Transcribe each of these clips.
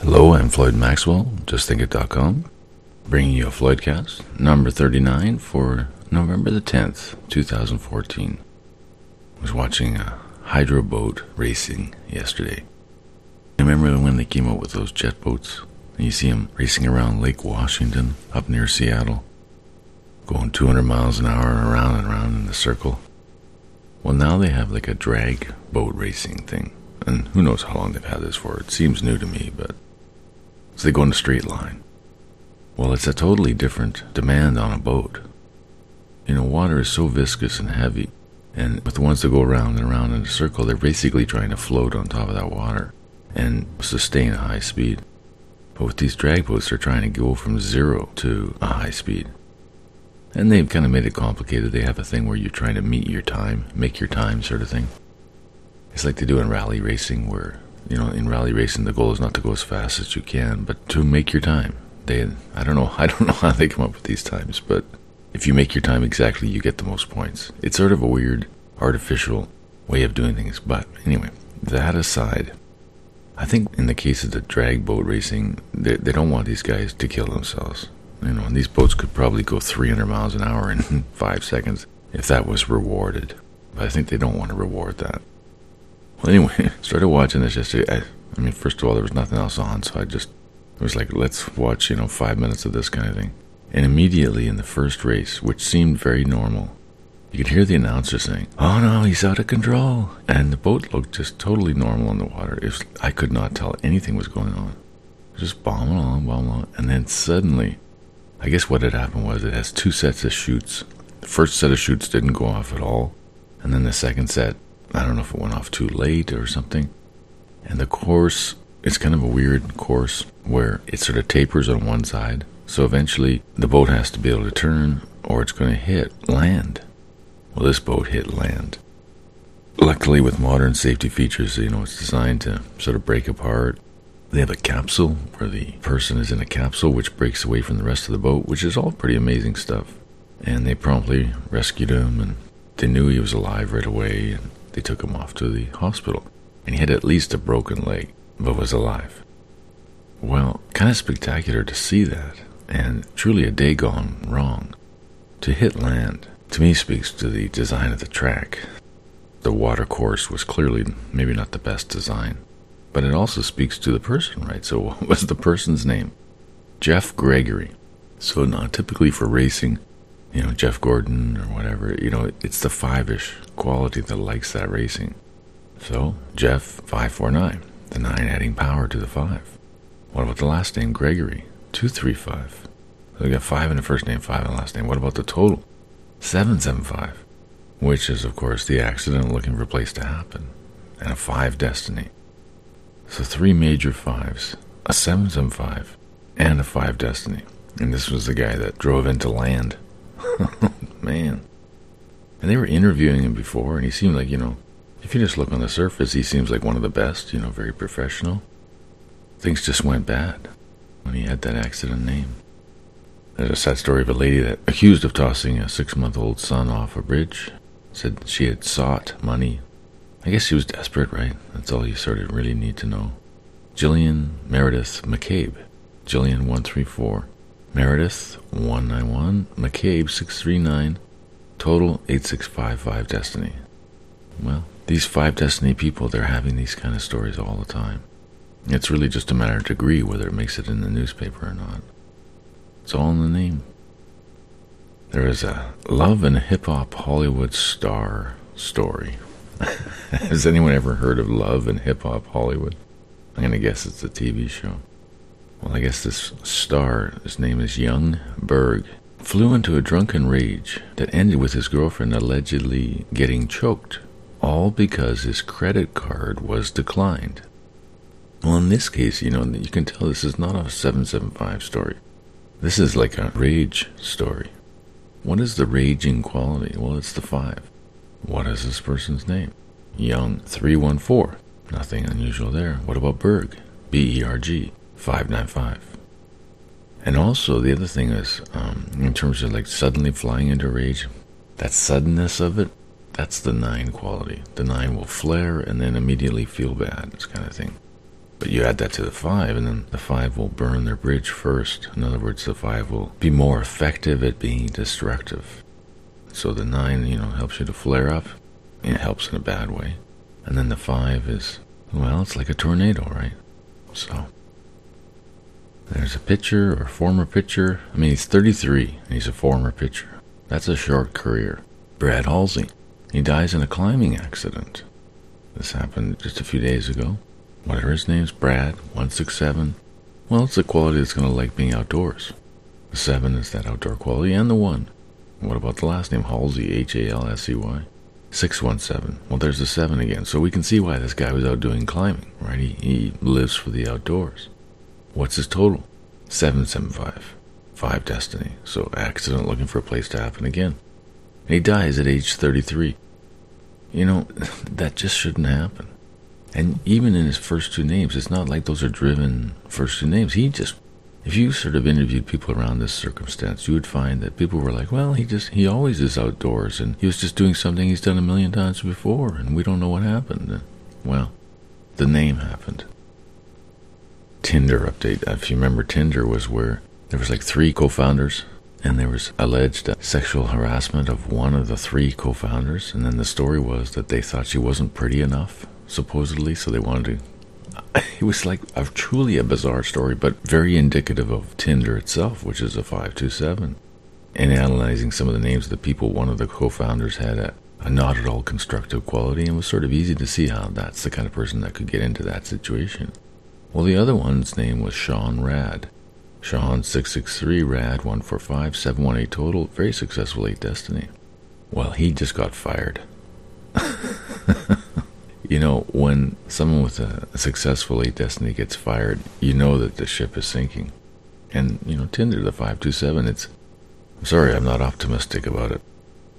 Hello, I'm Floyd Maxwell, justthinkit.com, bringing you a Floydcast, number 39 for November the 10th, 2014. I was watching a hydro boat racing yesterday. I remember when they came out with those jet boats, and you see them racing around Lake Washington, up near Seattle, going 200 miles an hour around and around in a circle. Well, now they have like a drag boat racing thing, and who knows how long they've had this for. It seems new to me, but so they go in a straight line. Well, it's a totally different demand on a boat. You know, water is so viscous and heavy, and with the ones that go around and around in a circle, they're basically trying to float on top of that water and sustain a high speed. But with these drag boats, they're trying to go from 0 to a high speed. And they've kind of made it complicated. They have a thing where you're trying to meet your time, make your time sort of thing. It's like they do in rally racing where, you know, in rally racing, the goal is not to go as fast as you can, but to make your time. I don't know how they come up with these times, but if you make your time exactly, you get the most points. It's sort of a weird, artificial way of doing things. But anyway, that aside, I think in the case of the drag boat racing, they don't want these guys to kill themselves. You know, and these boats could probably go 300 miles an hour in 5 seconds if that was rewarded. But I think they don't want to reward that. Well, anyway, started watching this yesterday. I mean, first of all, there was nothing else on, so it was like, let's watch, 5 minutes of this kind of thing. And immediately in the first race, which seemed very normal, you could hear the announcer saying, "Oh no, he's out of control." And the boat looked just totally normal in the water. I could not tell anything was going on. Just bombing along. And then suddenly, I guess what had happened was it has 2 sets of chutes. The first set of chutes didn't go off at all. And then the second set, I don't know if it went off too late or something. And the course, it's kind of a weird course where it sort of tapers on one side. So eventually the boat has to be able to turn or it's going to hit land. Well, this boat hit land. Luckily, with modern safety features, it's designed to sort of break apart. They have a capsule where the person is in a capsule which breaks away from the rest of the boat, which is all pretty amazing stuff. And they promptly rescued him, and they knew he was alive right away, and they took him off to the hospital. And he had at least a broken leg, but was alive. Well, kind of spectacular to see that, and truly a day gone wrong. To hit land, to me, speaks to the design of the track. The water course was clearly maybe not the best design, but it also speaks to the person, right? So what was the person's name? Jeff Gregory. So not typically for racing, Jeff Gordon or whatever, it's the 5-ish quality that likes that racing. So Jeff 549, the 9 adding power to the 5. What about the last name, Gregory? 235. So we got 5 in the first name, 5 in the last name. What about the total? 775, which is, of course, the accident looking for a place to happen, and a 5 destiny. So 3 major 5s, a 775, and a 5 destiny. And this was the guy that drove into land. Man. And they were interviewing him before, and he seemed like, if you just look on the surface, he seems like one of the best, very professional. Things just went bad when he had that accident name. There's a sad story of a lady that accused of tossing a 6-month-old son off a bridge. Said she had sought money. I guess she was desperate, right? That's all you sort of really need to know. Jillian Meredith McCabe. Jillian 134. Meredith 191. McCabe 639. Total 8655 destiny. Well, these 5 destiny people, they're having these kind of stories all the time. It's really just a matter of degree whether it makes it in the newspaper or not. It's all in the name. There is a Love and Hip Hop Hollywood Star story. Has anyone ever heard of Love and Hip Hop Hollywood? I'm going to guess it's a TV show. Well, I guess this star, his name is Young Berg, flew into a drunken rage that ended with his girlfriend allegedly getting choked, all because his credit card was declined. Well, in this case, you can tell this is not a 775 story. This is like a rage story. What is the raging quality? Well, it's the 5. What is this person's name? Young 314. Nothing unusual there. What about Berg? B-E-R-G 595. And also, the other thing is, in terms of like suddenly flying into rage, that suddenness of it, that's the 9 quality. The 9 will flare and then immediately feel bad, this kind of thing. But you add that to the 5, and then the 5 will burn their bridge first. In other words, the 5 will be more effective at being destructive. So the 9, helps you to flare up. It helps in a bad way. And then the 5 is, well, it's like a tornado, right? So there's a pitcher or former pitcher. I mean, he's 33 and he's a former pitcher. That's a short career. Brad Halsey. He dies in a climbing accident. This happened just a few days ago. Whatever his name's, Brad, 167. Well, it's a quality that's going to like being outdoors. The 7 is that outdoor quality, and the 1. What about the last name? Halsey, Halsey. 617. Well, there's the 7 again. So we can see why this guy was out doing climbing, right? He lives for the outdoors. What's his total? 775. 5 destiny. So accident, looking for a place to happen again. And he dies at age 33. That just shouldn't happen. And even in his first 2 names, it's not like those are driven first 2 names. If you sort of interviewed people around this circumstance, you would find that people were like, well, he always is outdoors, and he was just doing something he's done a million times before, and we don't know what happened. Well, the name happened. Tinder update. If you remember, Tinder was where there was like 3 co-founders, and there was alleged sexual harassment of one of the 3 co-founders, and then the story was that they thought she wasn't pretty enough, supposedly, so they wanted to. It was like truly a bizarre story, but very indicative of Tinder itself, which is a 527. And analyzing some of the names of the people, one of the co-founders had a not at all constructive quality, and it was sort of easy to see how that's the kind of person that could get into that situation. Well, the other one's name was Sean Rad. Sean 663, Rad 145, 718 total, very successful 8 destiny. Well, he just got fired. When someone with a successful 8 destiny gets fired, you know that the ship is sinking. And, Tinder, the 527, I'm sorry, I'm not optimistic about it.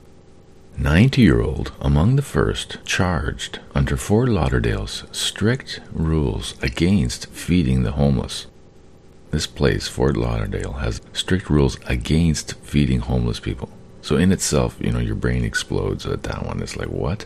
90-year-old among the first charged under Fort Lauderdale's strict rules against feeding the homeless. This place, Fort Lauderdale, has strict rules against feeding homeless people. So in itself, your brain explodes at that one. It's like, what?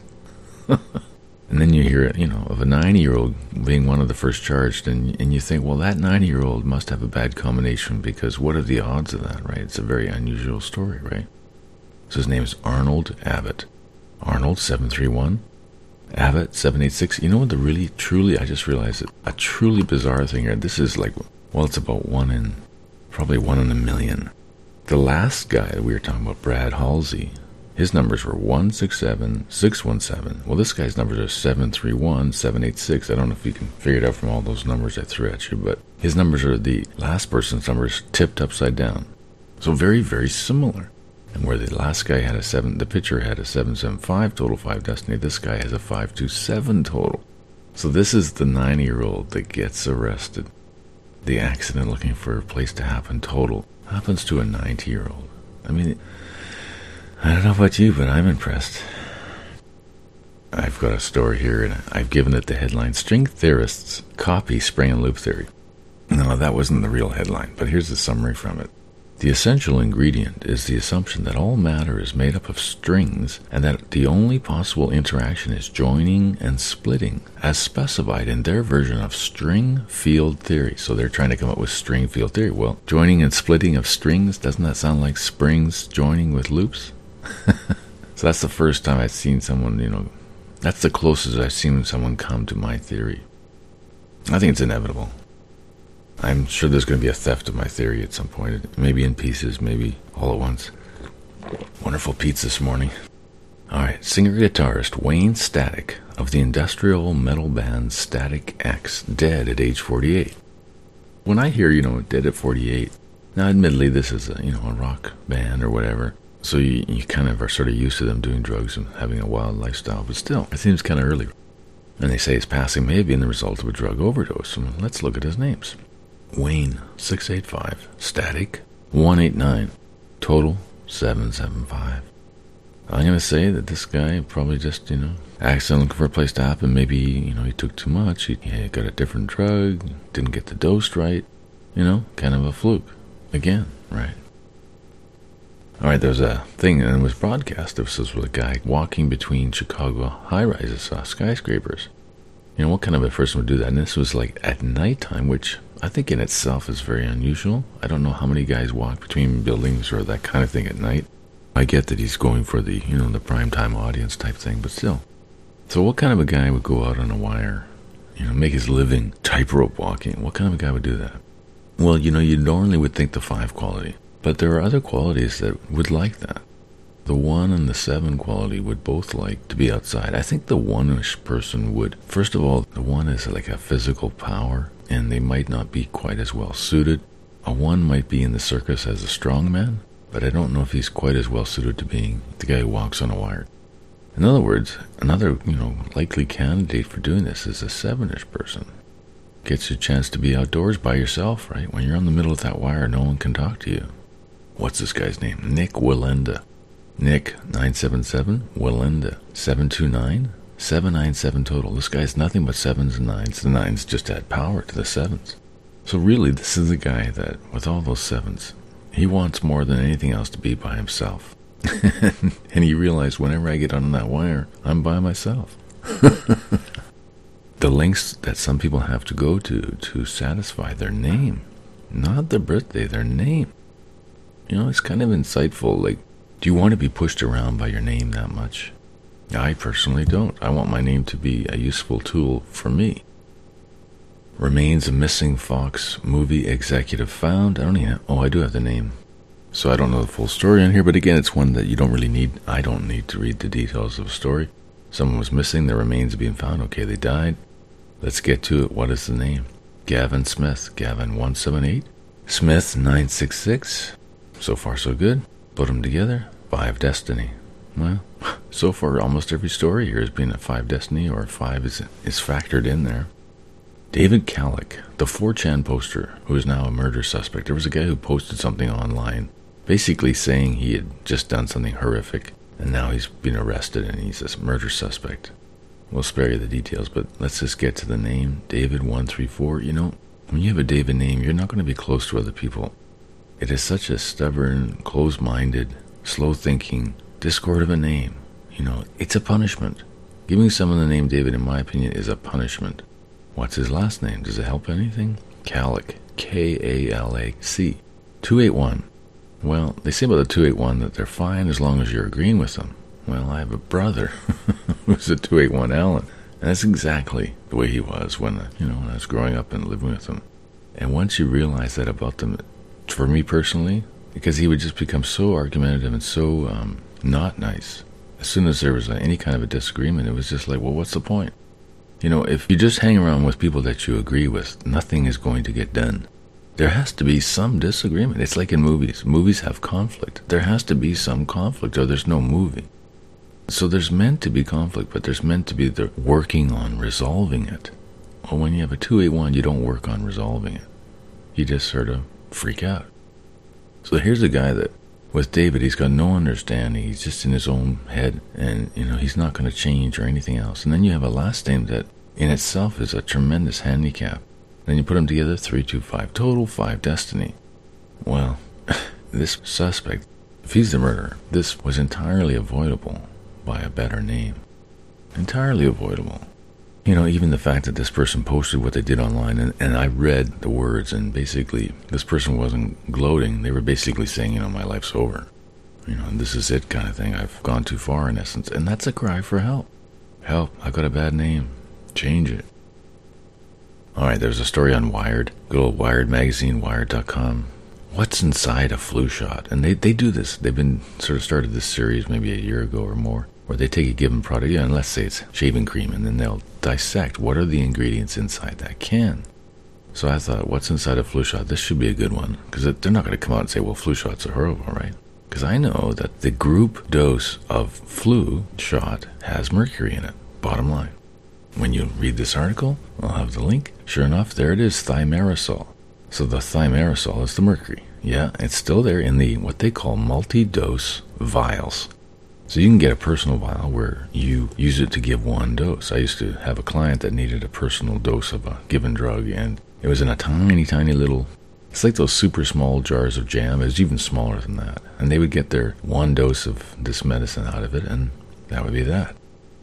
And then you hear, of a 90-year-old being one of the first charged, and you think, well, that 90-year-old must have a bad combination, because what are the odds of that, right? It's a very unusual story, right? So his name is Arnold Abbott. Arnold, 731. Abbott, 786. You know what I just realized a truly bizarre thing here. This is like, well, it's about probably 1 in a million. The last guy that we were talking about, Brad Halsey, his numbers were 167, 617. Well, this guy's numbers are 731, 786. I don't know if you can figure it out from all those numbers I threw at you, but his numbers are the last person's numbers tipped upside down. So very, very similar. And where the last guy had the pitcher had a 775 total 5 destiny, this guy has a 527 total. So this is the 90-year-old that gets arrested. The accident looking for a place to happen total happens to a 90-year-old. I mean, I don't know about you, but I'm impressed. I've got a story here, and I've given it the headline, String Theorists Copy Spring and Loop Theory. No, that wasn't the real headline, but here's the summary from it. The essential ingredient is the assumption that all matter is made up of strings, and that the only possible interaction is joining and splitting, as specified in their version of string field theory. So they're trying to come up with string field theory. Well, joining and splitting of strings, doesn't that sound like springs joining with loops? So that's the first time I've seen someone, that's the closest I've seen someone come to my theory. I think it's inevitable. I'm sure there's going to be a theft of my theory at some point. Maybe in pieces, maybe all at once. Wonderful pizza this morning. Alright, singer-guitarist Wayne Static of the industrial metal band Static X, dead at age 48. When I hear, dead at 48, now admittedly this is a rock band or whatever, so you kind of are sort of used to them doing drugs and having a wild lifestyle, but still, it seems kind of early. And they say his passing may have been the result of a drug overdose. So let's look at his names. Wayne, 685. Static, 189. Total, 775. I'm going to say that this guy probably just, accidentally looking for a place to happen. Maybe, he took too much. He got a different drug, didn't get the dose right. Kind of a fluke. Again, right? Alright, there was a thing, and it was broadcast. This was with a guy walking between Chicago high-rises, skyscrapers. You know, what kind of a person would do that? And this was like at nighttime, which I think in itself is very unusual. I don't know how many guys walk between buildings or that kind of thing at night. I get that he's going for the, the primetime audience type thing, but still. So what kind of a guy would go out on a wire, make his living tightrope walking? What kind of a guy would do that? Well, you normally would think the 5 quality, but there are other qualities that would like that. The 1 and the 7 quality would both like to be outside. I think the 1-ish person would. First of all, the 1 is like a physical power, and they might not be quite as well suited. A 1 might be in the circus as a strongman, but I don't know if he's quite as well suited to being the guy who walks on a wire. In other words, another, likely candidate for doing this is a 7-ish person. Gets you a chance to be outdoors by yourself, right? When you're in the middle of that wire, no one can talk to you. What's this guy's name? Nick Wallenda. Nick 977, Wallenda 729, 797 total. This guy's nothing but 7s and 9s. The 9s just add power to the 7s. So really, this is the guy that, with all those 7s, he wants more than anything else to be by himself. And he realized whenever I get on that wire, I'm by myself. The lengths that some people have to go to satisfy their name, not their birthday, their name. It's kind of insightful. Like, do you want to be pushed around by your name that much? I personally don't. I want my name to be a useful tool for me. Remains a missing Fox movie executive found. I do have the name. So I don't know the full story on here, but again, it's one that you don't really need. I don't need to read the details of the story. Someone was missing, their remains are being found. Okay, they died. Let's get to it. What is the name? Gavin Smith. Gavin 178. Smith 966. So far, so good. Put them together. 5 Destiny. Well, so far, almost every story here has been a 5 Destiny, or 5 is factored in there. David Kallick, the 4chan poster, who is now a murder suspect. There was a guy who posted something online, basically saying he had just done something horrific, and now he's been arrested and he's a murder suspect. We'll spare you the details, but let's just get to the name. David 134. When you have a David name, you're not going to be close to other people. It is such a stubborn, closed-minded, slow-thinking, discord of a name. It's a punishment. Giving someone the name David, in my opinion, is a punishment. What's his last name? Does it help anything? Kallick. K-A-L-A-C. 281. Well, they say about the 281 that they're fine as long as you're agreeing with them. Well, I have a brother who's a 281 Alan. And that's exactly the way he was when I was growing up and living with him. And once you realize that about them, for me personally, because he would just become so argumentative and so not nice. As soon as there was any kind of a disagreement, it was just like, well, what's the point? If you just hang around with people that you agree with, nothing is going to get done. There has to be some disagreement. It's like in movies. Movies have conflict. There has to be some conflict or there's no movie. So there's meant to be conflict, but there's meant to be the working on resolving it. Well, when you have a 281, you don't work on resolving it. You just sort of freak out. So here's a guy that, with David, he's got no understanding. He's just in his own head, and, he's not going to change or anything else. And then you have a last name that, in itself, is a tremendous handicap. Then you put them together, 325 total, 5 Destiny. Well, this suspect, if he's the murderer, this was entirely avoidable by a better name. Entirely avoidable. Even the fact that this person posted what they did online, and I read the words, and basically, this person wasn't gloating. They were basically saying, my life's over. And this is it kind of thing. I've gone too far, in essence. And that's a cry for help. Help, I've got a bad name. Change it. All right, there's a story on Wired. Good old Wired magazine, Wired.com. What's inside a flu shot? And they do this. They've been sort of started this series maybe a year ago or more, where they take a given product, and let's say it's shaving cream, and then they'll dissect what are the ingredients inside that can. So I thought, what's inside a flu shot? This should be a good one, because they're not going to come out and say, well, flu shots are horrible, right? Because I know that the group dose of flu shot has mercury in it, bottom line. When you read this article, I'll have the link. Sure enough, there it is, thimerosal. So the thimerosal is the mercury. Yeah, it's still there in the what they call multi-dose vials. So you can get a personal vial where you use it to give one dose. I used to have a client that needed a personal dose of a given drug, and it was in a tiny, tiny little, it's like those super small jars of jam. It was even smaller than that. And they would get their one dose of this medicine out of it, and that would be that.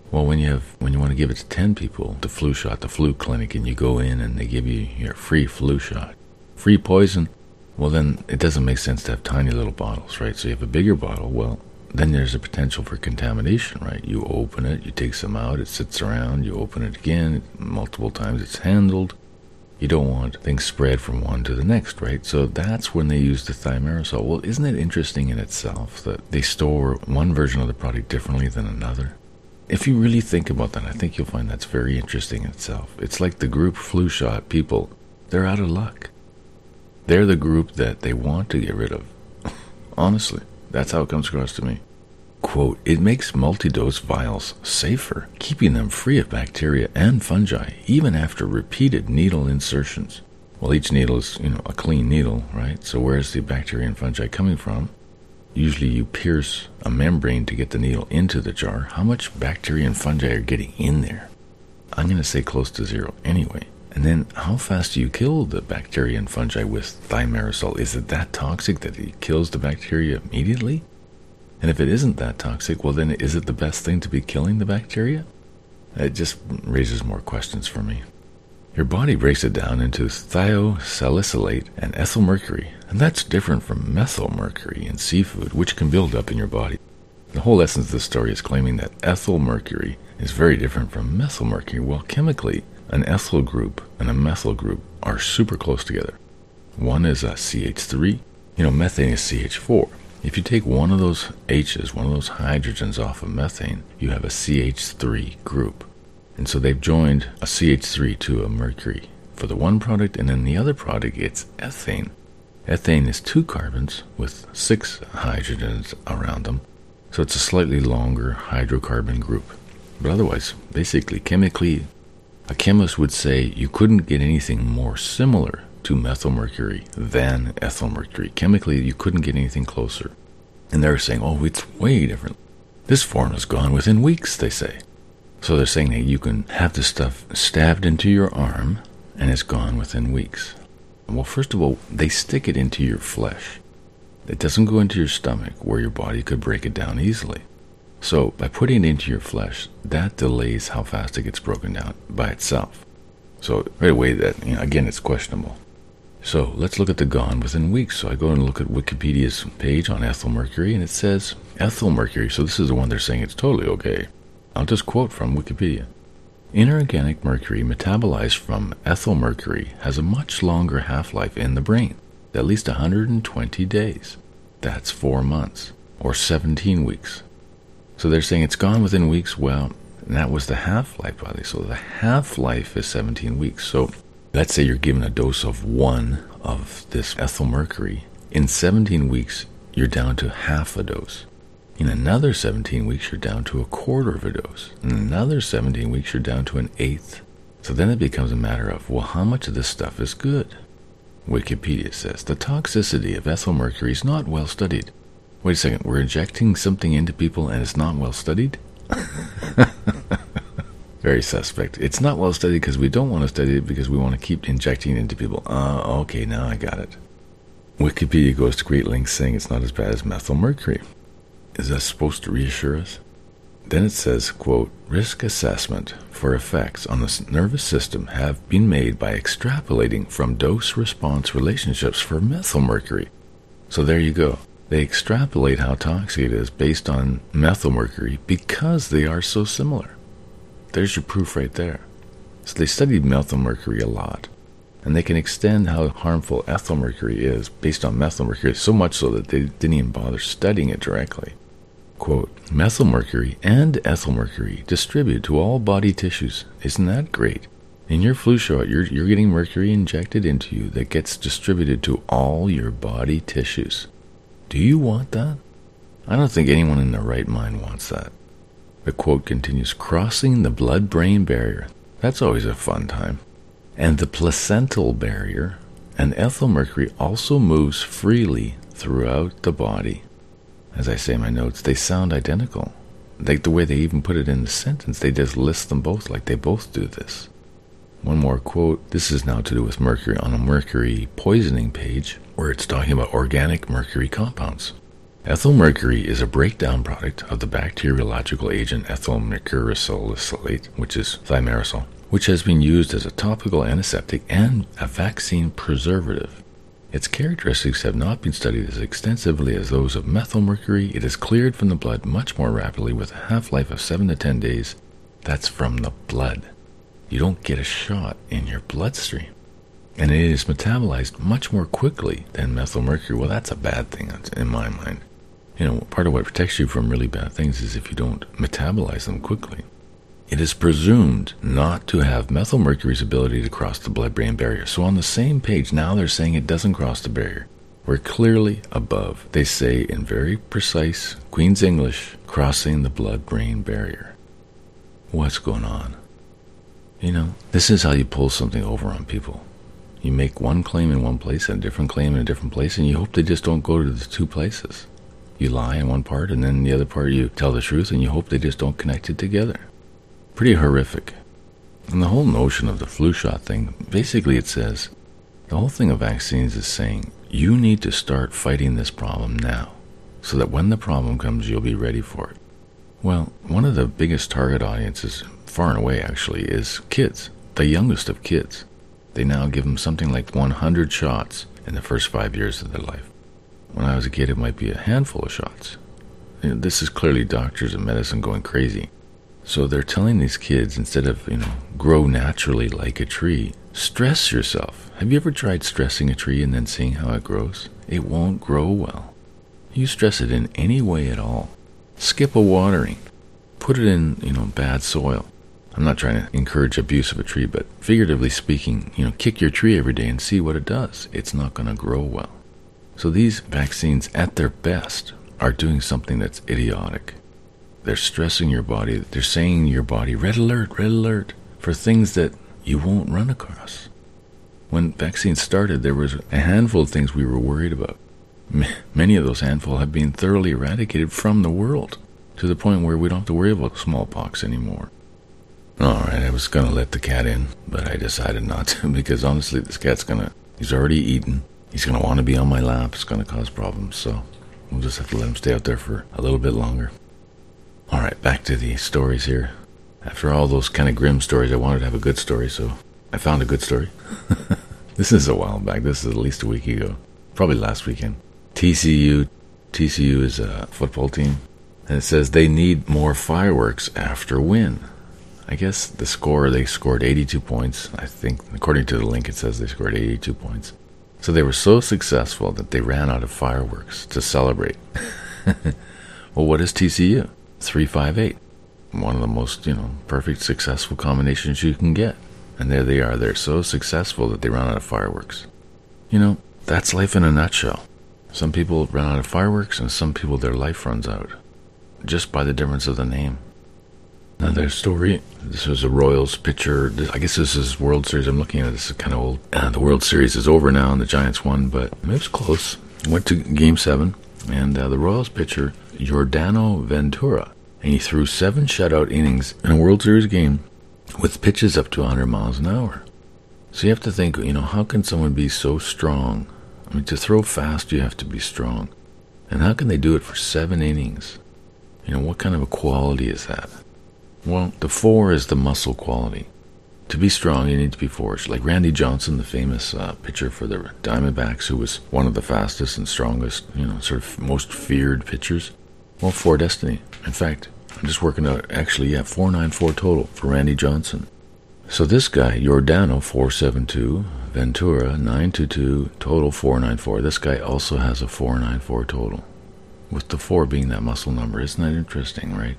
Well, when you want to give it to 10 people, the flu shot, the flu clinic, and you go in and they give you your free flu shot, free poison, well, then it doesn't make sense to have tiny little bottles, right? So you have a bigger bottle, well, then there's a potential for contamination, right? You open it, you take some out, it sits around, you open it again, multiple times it's handled. You don't want things spread from one to the next, right? So that's when they use the thimerosal. Well, isn't it interesting in itself that they store one version of the product differently than another? If you really think about that, I think you'll find that's very interesting in itself. It's like the group flu shot people, they're out of luck. They're the group that they want to get rid of. Honestly, that's how it comes across to me. Quote, it makes multi-dose vials safer, keeping them free of bacteria and fungi, even after repeated needle insertions. Well, each needle is, a clean needle, right? So where's the bacteria and fungi coming from? Usually you pierce a membrane to get the needle into the jar. How much bacteria and fungi are getting in there? I'm going to say close to zero anyway. And then how fast do you kill the bacteria and fungi with thimerosal? Is it that toxic that it kills the bacteria immediately? And if it isn't that toxic, well then is it the best thing to be killing the bacteria? It just raises more questions for me. Your body breaks it down into thiosalicylate and ethylmercury, and that's different from methylmercury in seafood, which can build up in your body. The whole essence of the story is claiming that ethylmercury is very different from methylmercury. Well, chemically, an ethyl group and a methyl group are super close together. One is a CH3, methane is CH4. If you take one of those H's, one of those hydrogens off of methane, you have a CH3 group. And so they've joined a CH3 to a mercury for the one product, and then the other product, it's ethane. Ethane is 2 carbons with 6 hydrogens around them, so it's a slightly longer hydrocarbon group. But otherwise, basically, chemically, a chemist would say you couldn't get anything more similar to methylmercury than ethylmercury. Chemically, you couldn't get anything closer. And they're saying, oh, it's way different. This form is gone within weeks, they say. So they're saying that you can have this stuff stabbed into your arm, and it's gone within weeks. Well, first of all, they stick it into your flesh. It doesn't go into your stomach, where your body could break it down easily. So by putting it into your flesh, that delays how fast it gets broken down by itself. So right away, that again, it's questionable. So let's look at the gone within weeks. So I go and look at Wikipedia's page on ethylmercury, and it says ethylmercury. So this is the one they're saying it's totally okay. I'll just quote from Wikipedia. Inorganic mercury metabolized from ethylmercury has a much longer half-life in the brain, at least 120 days. That's 4 months, or 17 weeks. So they're saying it's gone within weeks. Well, that was the half-life, probably. So the half-life is 17 weeks. So let's say you're given a dose of 1 of this ethylmercury. In 17 weeks, you're down to half a dose. In another 17 weeks, you're down to a quarter of a dose. In another 17 weeks, you're down to an eighth. So then it becomes a matter of, well, how much of this stuff is good? Wikipedia says, the toxicity of ethylmercury is not well studied. Wait a second, we're injecting something into people and it's not well studied? Very suspect. It's not well studied because we don't want to study it because we want to keep injecting into people. Okay, now I got it. Wikipedia goes to great lengths saying it's not as bad as methylmercury. Is that supposed to reassure us? Then it says, quote, risk assessment for effects on the nervous system have been made by extrapolating from dose-response relationships for methylmercury. So there you go. They extrapolate how toxic it is based on methylmercury because they are so similar. There's your proof right there. So they studied methylmercury a lot, and they can extend how harmful ethylmercury is based on methylmercury, so much so that they didn't even bother studying it directly. Quote, methylmercury and ethylmercury distribute to all body tissues. Isn't that great? In your flu shot, you're getting mercury injected into you that gets distributed to all your body tissues. Do you want that? I don't think anyone in their right mind wants that. The quote continues, crossing the blood-brain barrier. That's always a fun time. And the placental barrier, and ethylmercury also moves freely throughout the body. As I say in my notes, they sound identical. Like the way they even put it in the sentence, they just list them both like they both do this. One more quote. This is now to do with mercury on a mercury poisoning page where it's talking about organic mercury compounds. Ethylmercury is a breakdown product of the bacteriological agent ethylmercurylsalicylate, which is thimerosal, which has been used as a topical antiseptic and a vaccine preservative. Its characteristics have not been studied as extensively as those of methylmercury. It is cleared from the blood much more rapidly with a half-life of 7 to 10 days. That's from the blood. You don't get a shot in your bloodstream. And it is metabolized much more quickly than methylmercury. Well, that's a bad thing in my mind. Part of what protects you from really bad things is if you don't metabolize them quickly. It is presumed not to have methylmercury's ability to cross the blood-brain barrier. So on the same page, now they're saying it doesn't cross the barrier. We're clearly above, they say in very precise Queen's English, crossing the blood-brain barrier. What's going on? This is how you pull something over on people. You make one claim in one place and a different claim in a different place, and you hope they just don't go to the two places. You lie in one part, and then the other part you tell the truth, and you hope they just don't connect it together. Pretty horrific. And the whole notion of the flu shot thing, basically it says, the whole thing of vaccines is saying, you need to start fighting this problem now, so that when the problem comes, you'll be ready for it. Well, one of the biggest target audiences, far and away actually, is kids, the youngest of kids. They now give them something like 100 shots in the first 5 years of their life. When I was a kid, it might be a handful of shots. This is clearly doctors and medicine going crazy. So they're telling these kids, instead of, grow naturally like a tree, stress yourself. Have you ever tried stressing a tree and then seeing how it grows? It won't grow well. You stress it in any way at all. Skip a watering. Put it in, bad soil. I'm not trying to encourage abuse of a tree, but figuratively speaking, kick your tree every day and see what it does. It's not going to grow well. So these vaccines, at their best, are doing something that's idiotic. They're stressing your body. They're saying to your body, red alert, for things that you won't run across. When vaccines started, there was a handful of things we were worried about. Many of those handful have been thoroughly eradicated from the world, to the point where we don't have to worry about smallpox anymore. All right, I was going to let the cat in, but I decided not to, because honestly, this cat's he's already eaten. He's going to want to be on my lap. It's going to cause problems, so we'll just have to let him stay out there for a little bit longer. All right, back to the stories here. After all those kind of grim stories, I wanted to have a good story, so I found a good story. This is a while back. This is at least a week ago. Probably last weekend. TCU is a football team, and it says they need more fireworks after win. I guess they scored 82 points. I think, according to the link, it says they scored 82 points. So they were so successful that they ran out of fireworks to celebrate. Well, what is TCU? 358. One of the most, perfect successful combinations you can get. And there they are. They're so successful that they run out of fireworks. That's life in a nutshell. Some people run out of fireworks, and some people, their life runs out. Just by the difference of the name. Another story. This was a Royals pitcher. I guess this is World Series. I'm looking at it. This is kind of old. The World Series is over now, and the Giants won, but it was close. Went to Game 7, and the Royals pitcher, Yordano Ventura, and he threw 7 shutout innings in a World Series game with pitches up to 100 miles an hour. So you have to think, how can someone be so strong? I mean, to throw fast, you have to be strong. And how can they do it for 7 innings? What kind of a quality is that? Well, the 4 is the muscle quality. To be strong, you need to be forged. Like Randy Johnson, the famous pitcher for the Diamondbacks, who was one of the fastest and strongest, sort of most feared pitchers. Well, 4 destiny. In fact, I'm just working out, actually, 494 total for Randy Johnson. So this guy, Yordano, 472, Ventura, 922, total 494. This guy also has a 494 total, with the 4 being that muscle number. Isn't that interesting, right?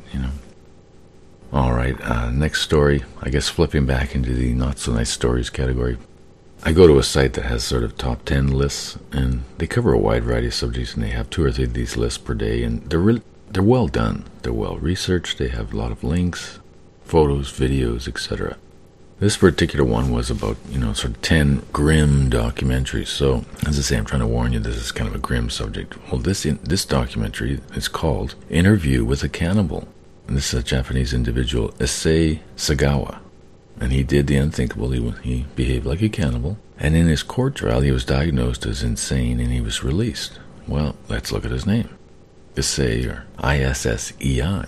All right, next story, I guess flipping back into the not-so-nice stories category. I go to a site that has sort of top 10 lists, and they cover a wide variety of subjects, and they have 2 or 3 of these lists per day, and they're well done. They're well researched. They have a lot of links, photos, videos, etc. This particular one was about, sort of 10 grim documentaries. So, as I say, I'm trying to warn you, this is kind of a grim subject. Well, this documentary is called Interview with a Cannibal. And this is a Japanese individual, Issei Sagawa. And he did the unthinkable. He behaved like a cannibal. And in his court trial, he was diagnosed as insane and he was released. Well, let's look at his name. Issei, or ISSEI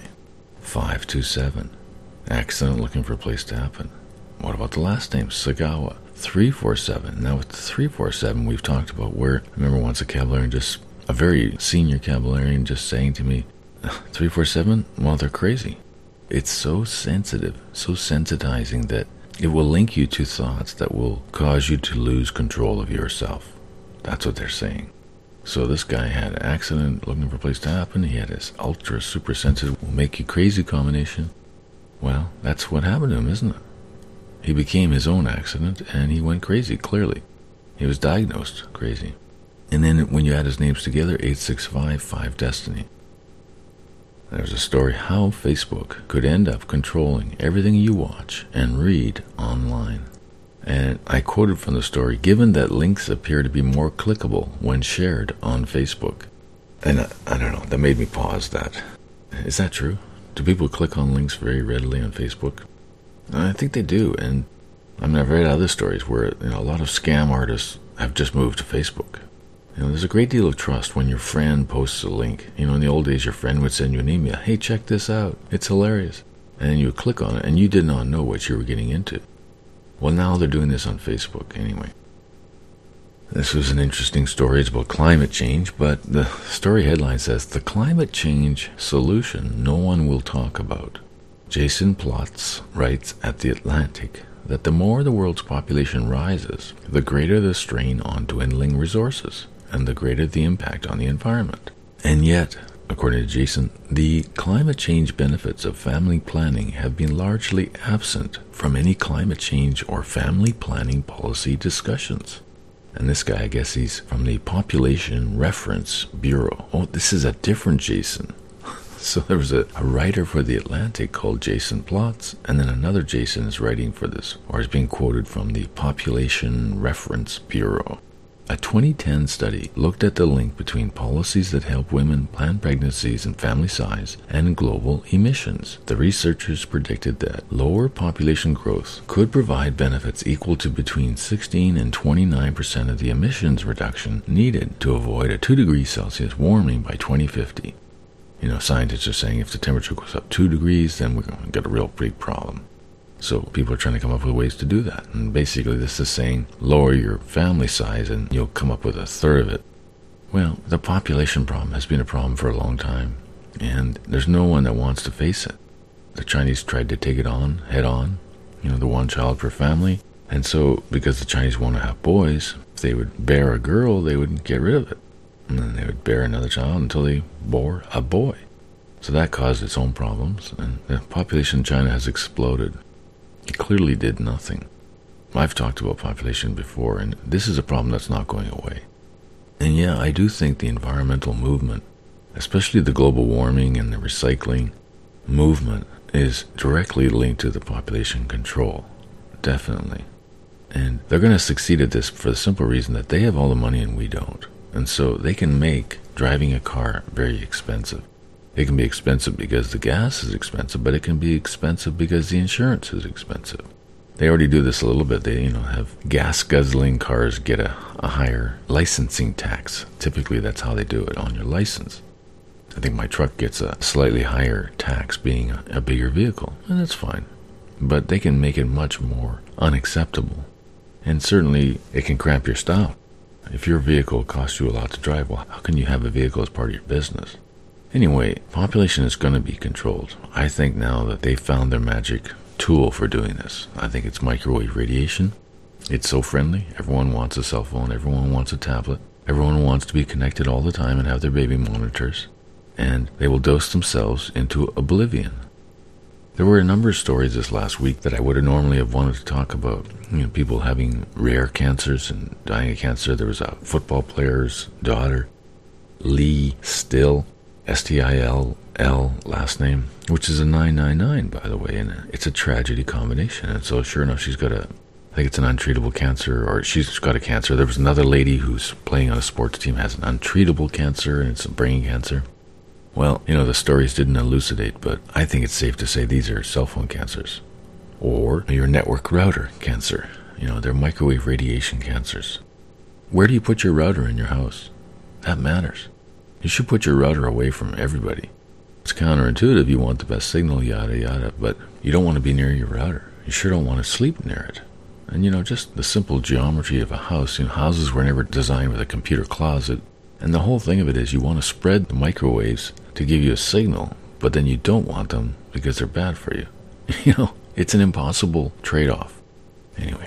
527. Accident looking for a place to happen. What about the last name? Sagawa 347. Now with the 347 we've talked about, where I remember once a very senior Caballerian just saying to me, 347? Well, they're crazy. It's so sensitive, so sensitizing that it will link you to thoughts that will cause you to lose control of yourself. That's what they're saying. So this guy had an accident looking for a place to happen. He had his ultra super sensitive, will make you crazy combination. Well, that's what happened to him, isn't it? He became his own accident and he went crazy, clearly. He was diagnosed crazy. And then when you add his names together, 8655 Destiny. There's a story how Facebook could end up controlling everything you watch and read online. And I quoted from the story, given that links appear to be more clickable when shared on Facebook. And I don't know, that made me pause that. Is that true? Do people click on links very readily on Facebook? I think they do. And I've read other stories where a lot of scam artists have just moved to Facebook. There's a great deal of trust when your friend posts a link. In the old days, your friend would send you an email. Hey, check this out. It's hilarious. And then you would click on it, and you did not know what you were getting into. Well, now they're doing this on Facebook anyway. This was an interesting story. It's about climate change, but the story headline says, the climate change solution no one will talk about. Jason Plotz writes at The Atlantic that the more the world's population rises, the greater the strain on dwindling resources, and the greater the impact on the environment. And yet, according to Jason, the climate change benefits of family planning have been largely absent from any climate change or family planning policy discussions. And this guy, I guess he's from the Population Reference Bureau. Oh, this is a different Jason. So there was a writer for The Atlantic called Jason Plotz, and then another Jason is writing for this, or is being quoted from the Population Reference Bureau. A 2010 study looked at the link between policies that help women plan pregnancies and family size and global emissions. The researchers predicted that lower population growth could provide benefits equal to between 16 and 29% of the emissions reduction needed to avoid a 2 degrees Celsius warming by 2050. Scientists are saying if the temperature goes up 2 degrees, then we're going to get a real big problem. So people are trying to come up with ways to do that. And basically this is saying lower your family size and you'll come up with a third of it. Well, the population problem has been a problem for a long time, and there's no one that wants to face it. The Chinese tried to take it on, head on, the one child per family. And so because the Chinese want to have boys, if they would bear a girl, they would get rid of it. And then they would bear another child until they bore a boy. So that caused its own problems, and the population in China has exploded. It clearly did nothing. I've talked about population before, and this is a problem that's not going away. And yeah, I do think the environmental movement, especially the global warming and the recycling movement, is directly linked to the population control. Definitely. And they're going to succeed at this for the simple reason that they have all the money and we don't. And so they can make driving a car very expensive. It can be expensive because the gas is expensive, but it can be expensive because the insurance is expensive. They already do this a little bit. They, have gas-guzzling cars get a higher licensing tax. Typically, that's how they do it on your license. I think my truck gets a slightly higher tax being a bigger vehicle, and that's fine. But they can make it much more unacceptable. And certainly, it can cramp your style. If your vehicle costs you a lot to drive, well, how can you have a vehicle as part of your business? Anyway, population is going to be controlled. I think now that they've found their magic tool for doing this. I think it's microwave radiation. It's so friendly. Everyone wants a cell phone. Everyone wants a tablet. Everyone wants to be connected all the time and have their baby monitors. And they will dose themselves into oblivion. There were a number of stories this last week that I would have normally have wanted to talk about. People having rare cancers and dying of cancer. There was a football player's daughter, Lee Still, Still last name, which is a 999, by the way, and it's a tragedy combination. And so sure enough, she's got I think it's an untreatable cancer, or she's got a cancer. There was another lady who's playing on a sports team, has an untreatable cancer, and it's a brain cancer. Well, the stories didn't elucidate, but I think it's safe to say these are cell phone cancers. Or your network router cancer. They're microwave radiation cancers. Where do you put your router in your house? That matters. You should put your router away from everybody. It's counterintuitive. You want the best signal, yada yada, but you don't want to be near your router. You sure don't want to sleep near it. And just the simple geometry of a house. Houses were never designed with a computer closet. And the whole thing of it is you want to spread the microwaves to give you a signal, but then you don't want them because they're bad for you. It's an impossible trade-off. Anyway,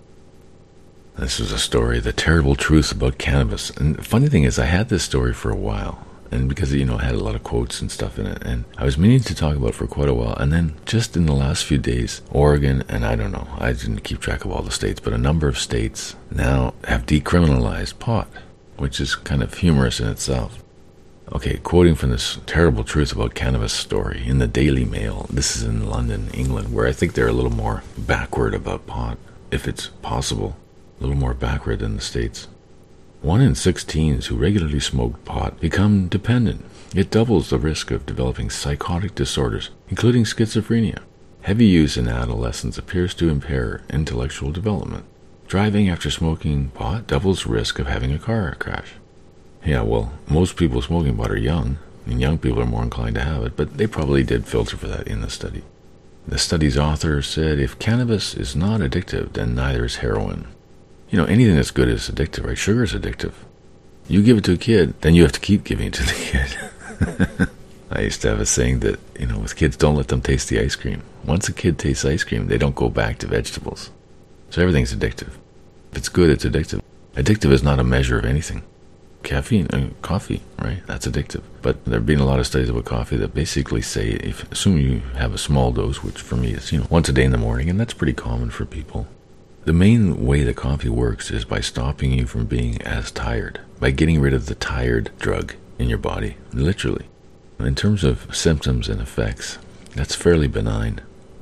this is a story, the terrible truth about cannabis. And the funny thing is, I had this story for a while. And because, it had a lot of quotes and stuff in it. And I was meaning to talk about it for quite a while. And then just in the last few days, Oregon, and I don't know, I didn't keep track of all the states, but a number of states now have decriminalized pot, which is kind of humorous in itself. Okay, quoting from this terrible truth about cannabis story in the Daily Mail. This is in London, England, where I think they're a little more backward about pot, if it's possible. A little more backward than the States. 1 in 6 teens who regularly smoke pot become dependent. It doubles the risk of developing psychotic disorders, including schizophrenia. Heavy use in adolescence appears to impair intellectual development. Driving after smoking pot doubles risk of having a car crash. Yeah, well, most people smoking pot are young, and young people are more inclined to have it, but they probably did filter for that in the study. The study's author said, if cannabis is not addictive, then neither is heroin. Anything that's good is addictive, right? Sugar is addictive. You give it to a kid, then you have to keep giving it to the kid. I used to have a saying that, with kids, don't let them taste the ice cream. Once a kid tastes ice cream, they don't go back to vegetables. So everything's addictive. If it's good, it's addictive. Addictive is not a measure of anything. Caffeine, coffee, right? That's addictive. But there have been a lot of studies about coffee that basically say, assume you have a small dose, which for me is, once a day in the morning, and that's pretty common for people. The main way that coffee works is by stopping you from being as tired, by getting rid of the tired drug in your body, literally. In terms of symptoms and effects, that's fairly benign.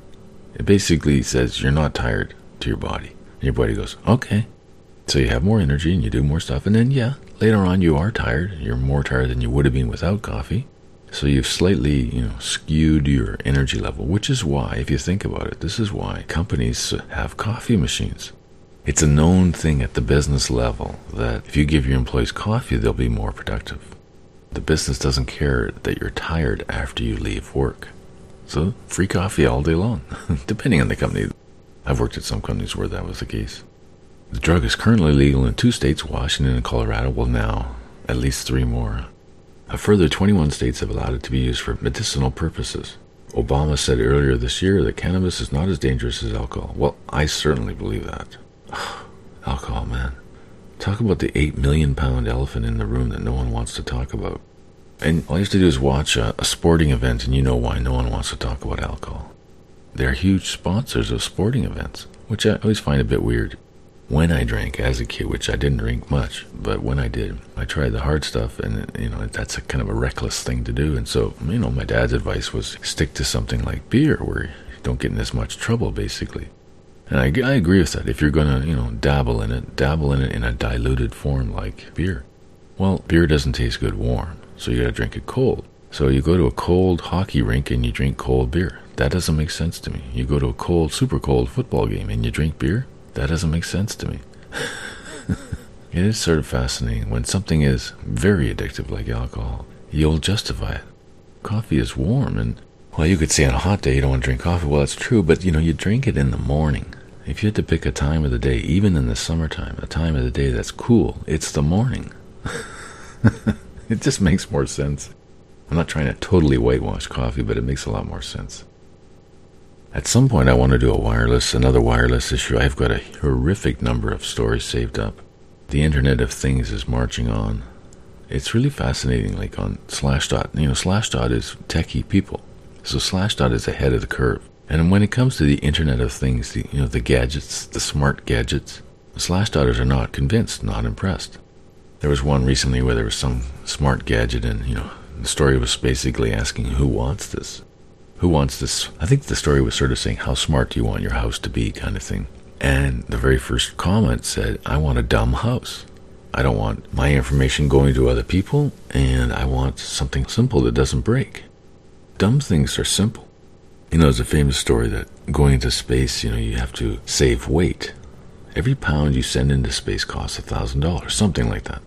It basically says you're not tired to your body. And your body goes, okay. So you have more energy and you do more stuff, and then, later on you are tired. You're more tired than you would have been without coffee. So you've slightly, skewed your energy level, which is why, if you think about it, this is why companies have coffee machines. It's a known thing at the business level that if you give your employees coffee, they'll be more productive. The business doesn't care that you're tired after you leave work. So free coffee all day long, depending on the company. I've worked at some companies where that was the case. The drug is currently legal in 2 states, Washington and Colorado. Well, now, at least 3 more. A further 21 states have allowed it to be used for medicinal purposes. Obama said earlier this year that cannabis is not as dangerous as alcohol. Well, I certainly believe that. Alcohol, man. Talk about the 8 million pound elephant in the room that no one wants to talk about. And all you have to do is watch a sporting event and you know why no one wants to talk about alcohol. They're huge sponsors of sporting events, which I always find a bit weird. When I drank as a kid, which I didn't drink much, but when I did, I tried the hard stuff, and that's a kind of a reckless thing to do. And so, my dad's advice was stick to something like beer, where you don't get in as much trouble, basically. And I agree with that. If you're going to, dabble in it in a diluted form like beer. Well, beer doesn't taste good warm, so you got to drink it cold. So you go to a cold hockey rink and you drink cold beer. That doesn't make sense to me. You go to a cold, super cold football game and you drink beer. That doesn't make sense to me. It is sort of fascinating. When something is very addictive like alcohol, you'll justify it. Coffee is warm, and, well, you could say on a hot day you don't want to drink coffee. Well, that's true, but, you drink it in the morning. If you had to pick a time of the day, even in the summertime, a time of the day that's cool, it's the morning. It just makes more sense. I'm not trying to totally whitewash coffee, but it makes a lot more sense. At some point, I want to do another wireless issue. I've got a horrific number of stories saved up. The Internet of Things is marching on. It's really fascinating, like on Slashdot. Slashdot is techie people. So Slashdot is ahead of the curve. And when it comes to the Internet of Things, the gadgets, the smart gadgets, Slashdoters are not convinced, not impressed. There was one recently where there was some smart gadget and, the story was basically asking, who wants this? Who wants this? I think the story was sort of saying, how smart do you want your house to be, kind of thing. And the very first comment said, I want a dumb house. I don't want my information going to other people, and I want something simple that doesn't break. Dumb things are simple. There's a famous story that going into space, you have to save weight. Every pound you send into space costs $1,000, something like that.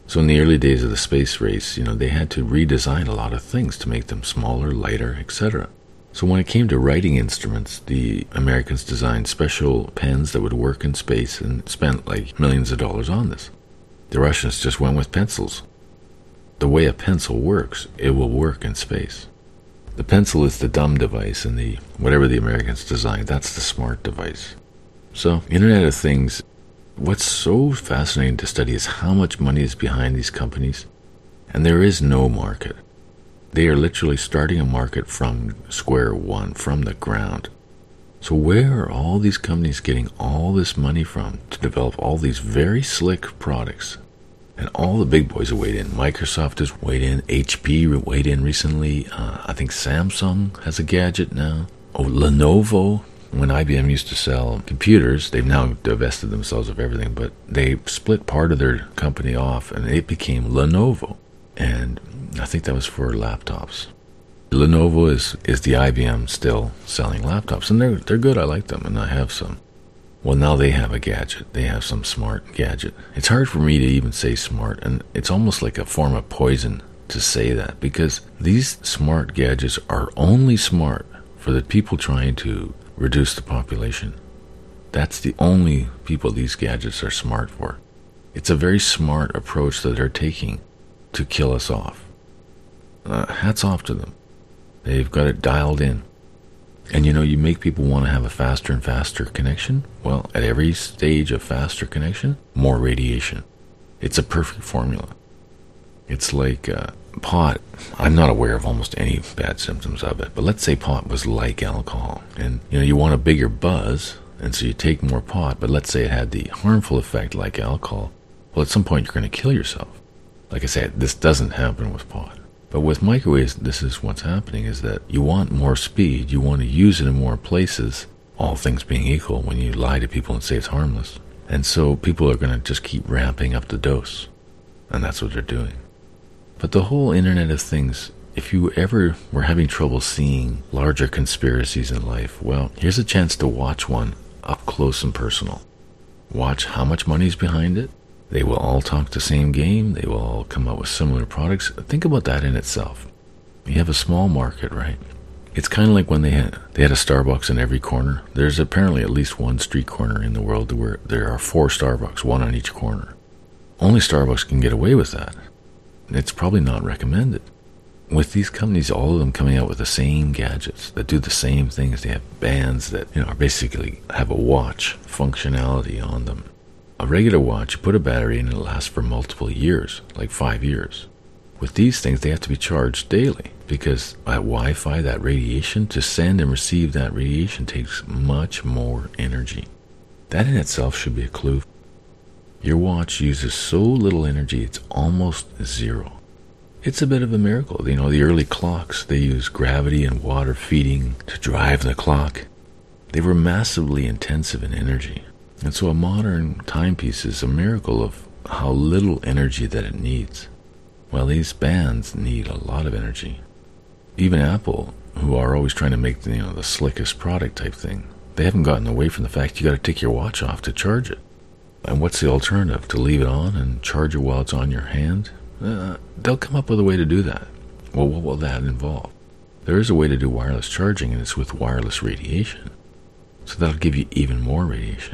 So in the early days of the space race, they had to redesign a lot of things to make them smaller, lighter, etc. So when it came to writing instruments, the Americans designed special pens that would work in space and spent like millions of dollars on this. The Russians just went with pencils. The way a pencil works, it will work in space. The pencil is the dumb device, and whatever the Americans designed, that's the smart device. So, Internet of Things, what's so fascinating to study is how much money is behind these companies, and there is no market. They are literally starting a market from square one, from the ground. So where are all these companies getting all this money from to develop all these very slick products? And all the big boys have weighed in. Microsoft has weighed in. HP weighed in recently. I think Samsung has a gadget now. Oh, Lenovo. When IBM used to sell computers, they've now divested themselves of everything, but they split part of their company off, and it became Lenovo. And I think that was for laptops. Lenovo is the IBM still selling laptops, and they're good. I like them, and I have some. Well, now they have a gadget. They have some smart gadget. It's hard for me to even say smart, and it's almost like a form of poison to say that, because these smart gadgets are only smart for the people trying to reduce the population. That's the only people these gadgets are smart for. It's a very smart approach that they're taking to kill us off. Hats off to them. They've got it dialed in. And you make people want to have a faster and faster connection. Well, at every stage of faster connection, more radiation. It's a perfect formula. It's like pot. I'm not aware of almost any bad symptoms of it, but let's say pot was like alcohol. And, you want a bigger buzz, and so you take more pot, but let's say it had the harmful effect like alcohol. Well, at some point you're going to kill yourself. Like I said, this doesn't happen with pot. But with microwaves, this is what's happening, is that you want more speed, you want to use it in more places, all things being equal, when you lie to people and say it's harmless. And so people are going to just keep ramping up the dose. And that's what they're doing. But the whole Internet of Things, if you ever were having trouble seeing larger conspiracies in life, well, here's a chance to watch one up close and personal. Watch how much money's behind it. They will all talk the same game. They will all come out with similar products. Think about that in itself. You have a small market, right? It's kind of like when they had a Starbucks in every corner. There's apparently at least one street corner in the world where there are 4 Starbucks, one on each corner. Only Starbucks can get away with that. It's probably not recommended. With these companies, all of them coming out with the same gadgets that do the same things. They have bands that basically have a watch functionality on them. A regular watch, you put a battery in and it'll last for multiple years, like 5 years. With these things, they have to be charged daily because at Wi-Fi, that radiation, to send and receive that radiation takes much more energy. That in itself should be a clue. Your watch uses so little energy, it's almost zero. It's a bit of a miracle. The early clocks, they used gravity and water feeding to drive the clock. They were massively intensive in energy. And so a modern timepiece is a miracle of how little energy that it needs. Well, these bands need a lot of energy. Even Apple, who are always trying to make the slickest product type thing, they haven't gotten away from the fact you got to take your watch off to charge it. And what's the alternative? To leave it on and charge it while it's on your hand? They'll come up with a way to do that. Well, what will that involve? There is a way to do wireless charging, and it's with wireless radiation. So that'll give you even more radiation.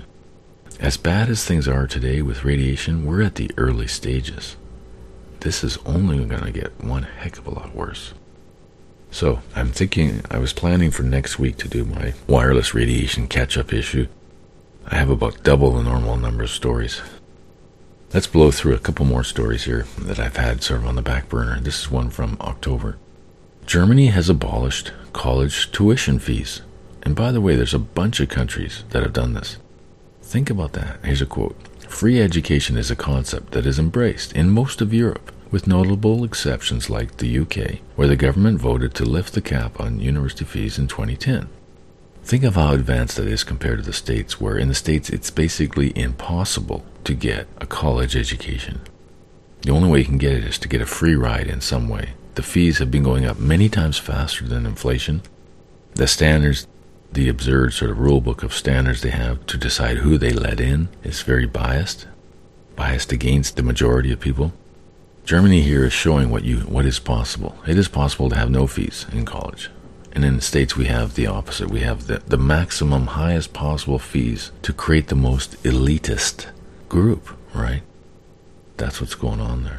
As bad as things are today with radiation, we're at the early stages. This is only going to get one heck of a lot worse. So I was planning for next week to do my wireless radiation catch-up issue. I have about double the normal number of stories. Let's blow through a couple more stories here that I've had sort of on the back burner. This is one from October. Germany has abolished college tuition fees. And by the way, there's a bunch of countries that have done this. Think about that. Here's a quote. Free education is a concept that is embraced in most of Europe, with notable exceptions like the UK, where the government voted to lift the cap on university fees in 2010. Think of how advanced that is compared to the States, where in the States it's basically impossible to get a college education. The only way you can get it is to get a free ride in some way. The fees have been going up many times faster than inflation. The standards, the absurd sort of rule book of standards they have to decide who they let in is very biased against the majority of people. Germany here is showing what is possible. It is possible to have no fees in college. And in the States, we have the opposite. We have the maximum, highest possible fees to create the most elitist group, right? That's what's going on there.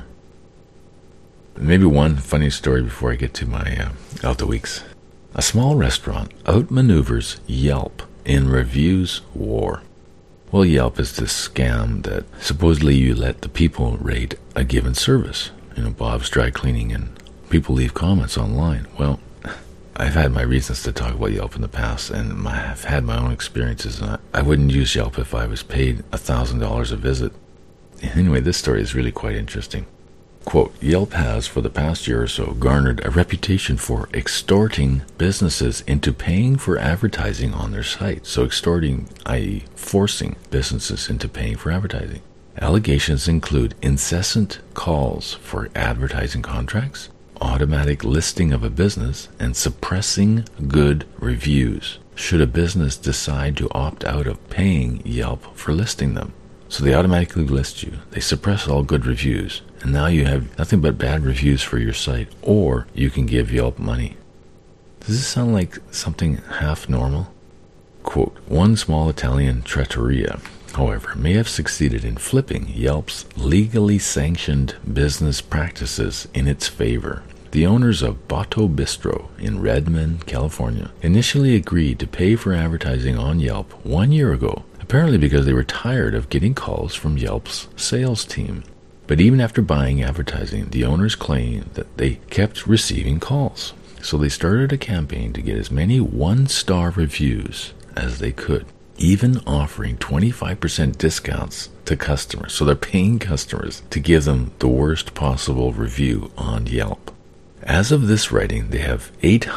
Maybe one funny story before I get to my Out the Weeks. A small restaurant outmaneuvers Yelp in reviews war. Well, Yelp is this scam that supposedly you let the people rate a given service. Bob's Dry Cleaning, and people leave comments online. Well, I've had my reasons to talk about Yelp in the past, and I've had my own experiences, and I wouldn't use Yelp if I was paid $1,000 a visit. Anyway, this story is really quite interesting. Quote, Yelp has, for the past year or so, garnered a reputation for extorting businesses into paying for advertising on their site. So extorting, i.e. forcing businesses into paying for advertising. Allegations include incessant calls for advertising contracts, automatic listing of a business, and suppressing good reviews should a business decide to opt out of paying Yelp for listing them. So they automatically list you, they suppress all good reviews, and now you have nothing but bad reviews for your site, or you can give Yelp money. Does this sound like something half normal? Quote, one small Italian trattoria, however, may have succeeded in flipping Yelp's legally sanctioned business practices in its favor. The owners of Botto Bistro in Redmond, California, initially agreed to pay for advertising on Yelp 1 year ago, apparently because they were tired of getting calls from Yelp's sales team. But even after buying advertising, the owners claimed that they kept receiving calls. So they started a campaign to get as many one-star reviews as they could, even offering 25% discounts to customers. So they're paying customers to give them the worst possible review on Yelp. As of this writing, they have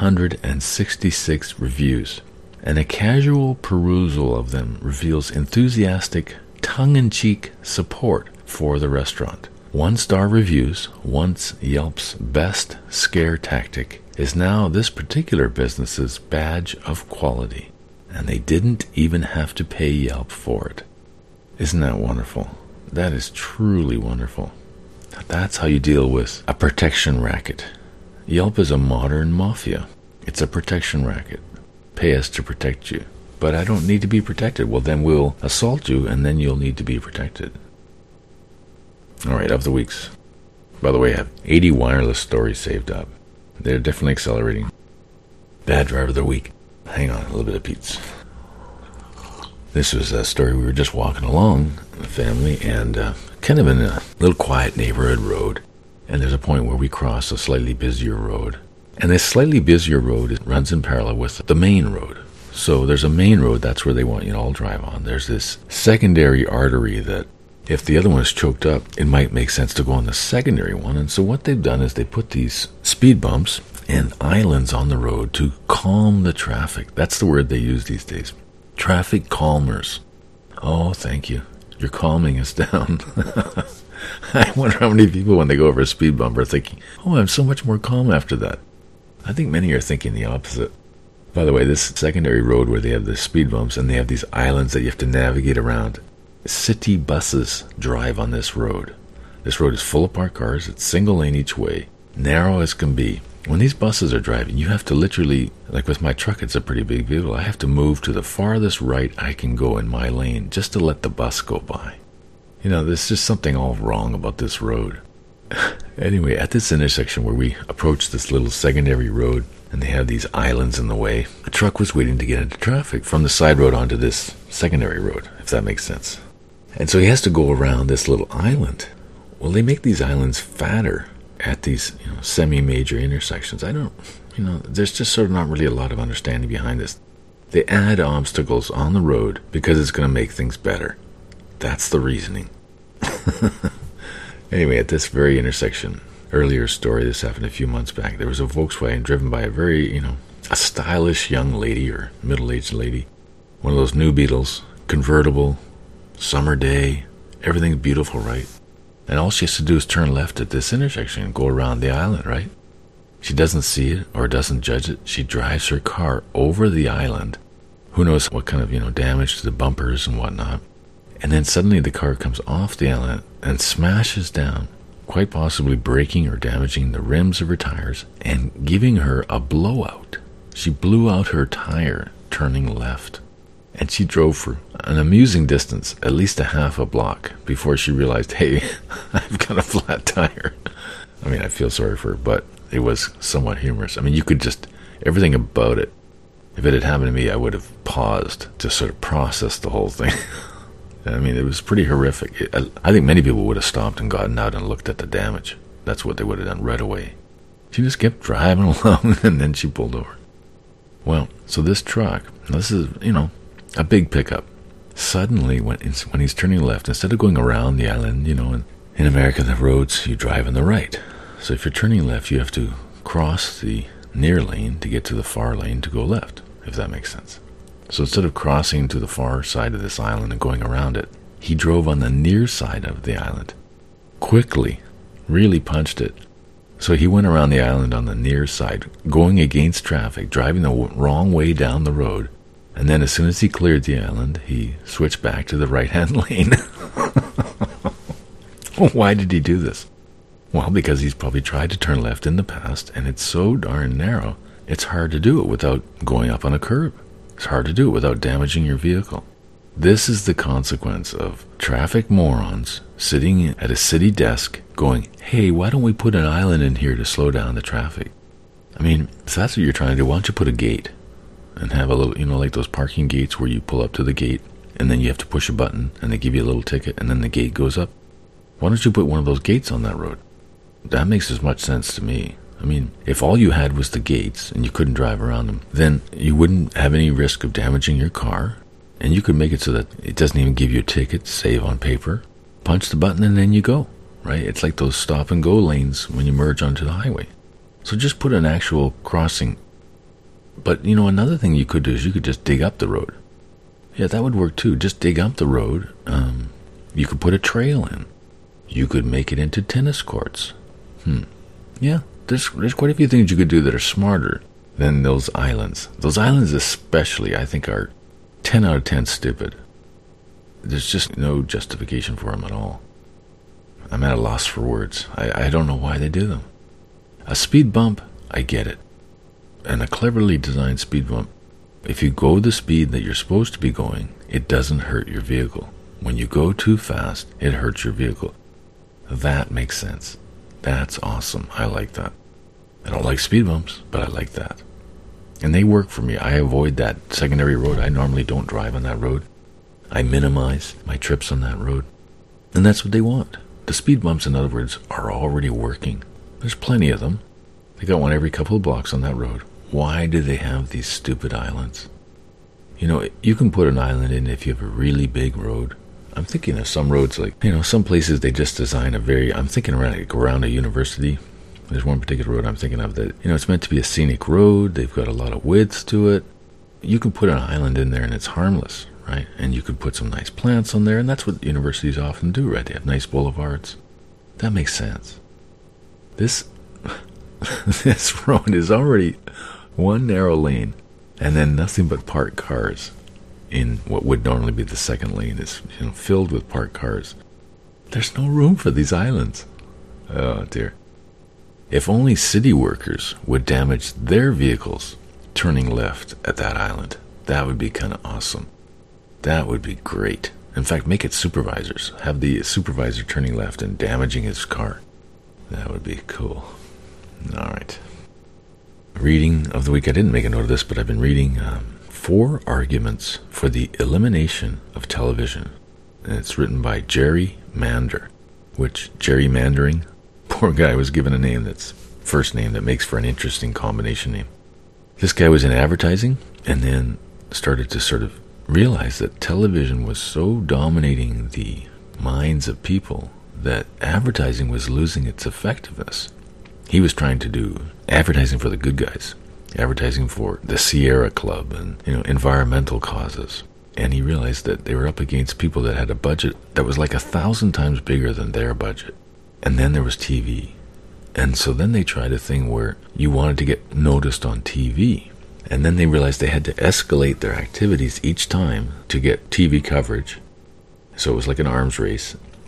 866 reviews, and a casual perusal of them reveals enthusiastic, tongue-in-cheek support for the restaurant. One-star reviews, once Yelp's best scare tactic, is now this particular business's badge of quality, and they didn't even have to pay Yelp for it. Isn't that wonderful? That is truly wonderful. That's how you deal with a protection racket. Yelp is a modern mafia. It's a protection racket. Pay us to protect you. But I don't need to be protected. Well, then we'll assault you, and then you'll need to be protected. All right, of the weeks. By the way, I have 80 wireless stories saved up. They're definitely accelerating. Bad driver of the week. Hang on, a little bit of Pete's. This was a story. We were just walking along, the family, and kind of in a little quiet neighborhood road. And there's a point where we cross a slightly busier road. And this slightly busier road runs in parallel with the main road. So there's a main road, that's where they want you to all drive on. There's this secondary artery that if the other one is choked up, it might make sense to go on the secondary one. And so what they've done is they put these speed bumps and islands on the road to calm the traffic. That's the word they use these days. Traffic calmers. Oh, thank you. You're calming us down. I wonder how many people, when they go over a speed bump, are thinking, oh, I'm so much more calm after that. I think many are thinking the opposite. By the way, this secondary road where they have the speed bumps and they have these islands that you have to navigate around, city buses drive on this road. This road is full of parked cars. It's single lane each way, narrow as can be. When these buses are driving, you have to literally, like with my truck, it's a pretty big vehicle. I have to move to the farthest right I can go in my lane just to let the bus go by. There's just something all wrong about this road. Anyway, at this intersection where we approach this little secondary road and they have these islands in the way, a truck was waiting to get into traffic from the side road onto this secondary road, if that makes sense. And so he has to go around this little island. Well, they make these islands fatter at these semi-major intersections. There's just sort of not really a lot of understanding behind this. They add obstacles on the road because it's going to make things better. That's the reasoning. Anyway, at this very intersection, earlier story, this happened a few months back, there was a Volkswagen driven by a very, a stylish young lady or middle-aged lady. One of those new Beetles, convertible, summer day, everything's beautiful, right? And all she has to do is turn left at this intersection and go around the island, right? She doesn't see it or doesn't judge it. She drives her car over the island. Who knows what kind of, damage to the bumpers and whatnot. And then suddenly the car comes off the island and smashes down quite possibly breaking or damaging the rims of her tires and giving her a blowout. She blew out her tire turning left. And she drove for an amusing distance, at least a half a block, before she realized, hey, I've got a flat tire. I mean, I feel sorry for her, but it was somewhat humorous. I mean, you could just, everything about it, if it had happened to me, I would have paused to sort of process the whole thing. I mean, it was pretty horrific. I think many people would have stopped and gotten out and looked at the damage. That's what they would have done right away. She just kept driving along, and then she pulled over. Well, so this truck, this is, a big pickup. Suddenly, when he's turning left, instead of going around the island, in America, the roads, you drive on the right. So if you're turning left, you have to cross the near lane to get to the far lane to go left, if that makes sense. So instead of crossing to the far side of this island and going around it, he drove on the near side of the island. Quickly, really punched it. So he went around the island on the near side, going against traffic, driving the wrong way down the road. And then as soon as he cleared the island, he switched back to the right-hand lane. Why did he do this? Well, because he's probably tried to turn left in the past, and it's so darn narrow, it's hard to do it without going up on a curb. It's hard to do it without damaging your vehicle. This is the consequence of traffic morons sitting at a city desk going, hey, why don't we put an island in here to slow down the traffic? I mean, if that's what you're trying to do, why don't you put a gate? And have a little, like those parking gates where you pull up to the gate and then you have to push a button and they give you a little ticket and then the gate goes up. Why don't you put one of those gates on that road? That makes as much sense to me. I mean, if all you had was the gates and you couldn't drive around them, then you wouldn't have any risk of damaging your car, and you could make it so that it doesn't even give you a ticket, save on paper, punch the button and then you go, right? It's like those stop and go lanes when you merge onto the highway. So just put an actual crossing. But, another thing you could do is you could just dig up the road. Yeah, that would work too. Just dig up the road. You could put a trail in. You could make it into tennis courts. Yeah, there's quite a few things you could do that are smarter than those islands. Those islands especially, I think, are 10 out of 10 stupid. There's just no justification for them at all. I'm at a loss for words. I don't know why they do them. A speed bump, I get it. And a cleverly designed speed bump, if you go the speed that you're supposed to be going, it doesn't hurt your vehicle. When you go too fast, it hurts your vehicle. That makes sense. That's awesome. I like that. I don't like speed bumps, but I like that. And they work for me. I avoid that secondary road. I normally don't drive on that road. I minimize my trips on that road. And that's what they want. The speed bumps, in other words, are already working. There's plenty of them. They got one every couple of blocks on that road. Why do they have these stupid islands? You can put an island in if you have a really big road. I'm thinking of some roads like, some places they just design I'm thinking around a university. There's one particular road I'm thinking of that, it's meant to be a scenic road. They've got a lot of width to it. You can put an island in there and it's harmless, right? And you could put some nice plants on there, and that's what universities often do, right? They have nice boulevards. That makes sense. This road is already one narrow lane, and then nothing but parked cars in what would normally be the second lane is filled with parked cars. There's no room for these islands. Oh dear. If only city workers would damage their vehicles turning left at that island, that would be kind of awesome. That would be great. In fact, make it supervisors. Have the supervisor turning left and damaging his car. That would be cool. All right. Reading of the week. I didn't make a note of this, but I've been reading 4 Arguments for the Elimination of Television. And it's written by Jerry Mander. Which, gerrymandering? Poor guy was given a name that's first name that makes for an interesting combination name. This guy was in advertising and then started to sort of realize that television was so dominating the minds of people that advertising was losing its effectiveness. He was trying to do advertising for the good guys, advertising for the Sierra Club and, environmental causes. And he realized that they were up against people that had a budget that was like 1,000 times bigger than their budget. And then there was TV. And so then they tried a thing where you wanted to get noticed on TV. And then they realized they had to escalate their activities each time to get TV coverage. So it was like an arms race.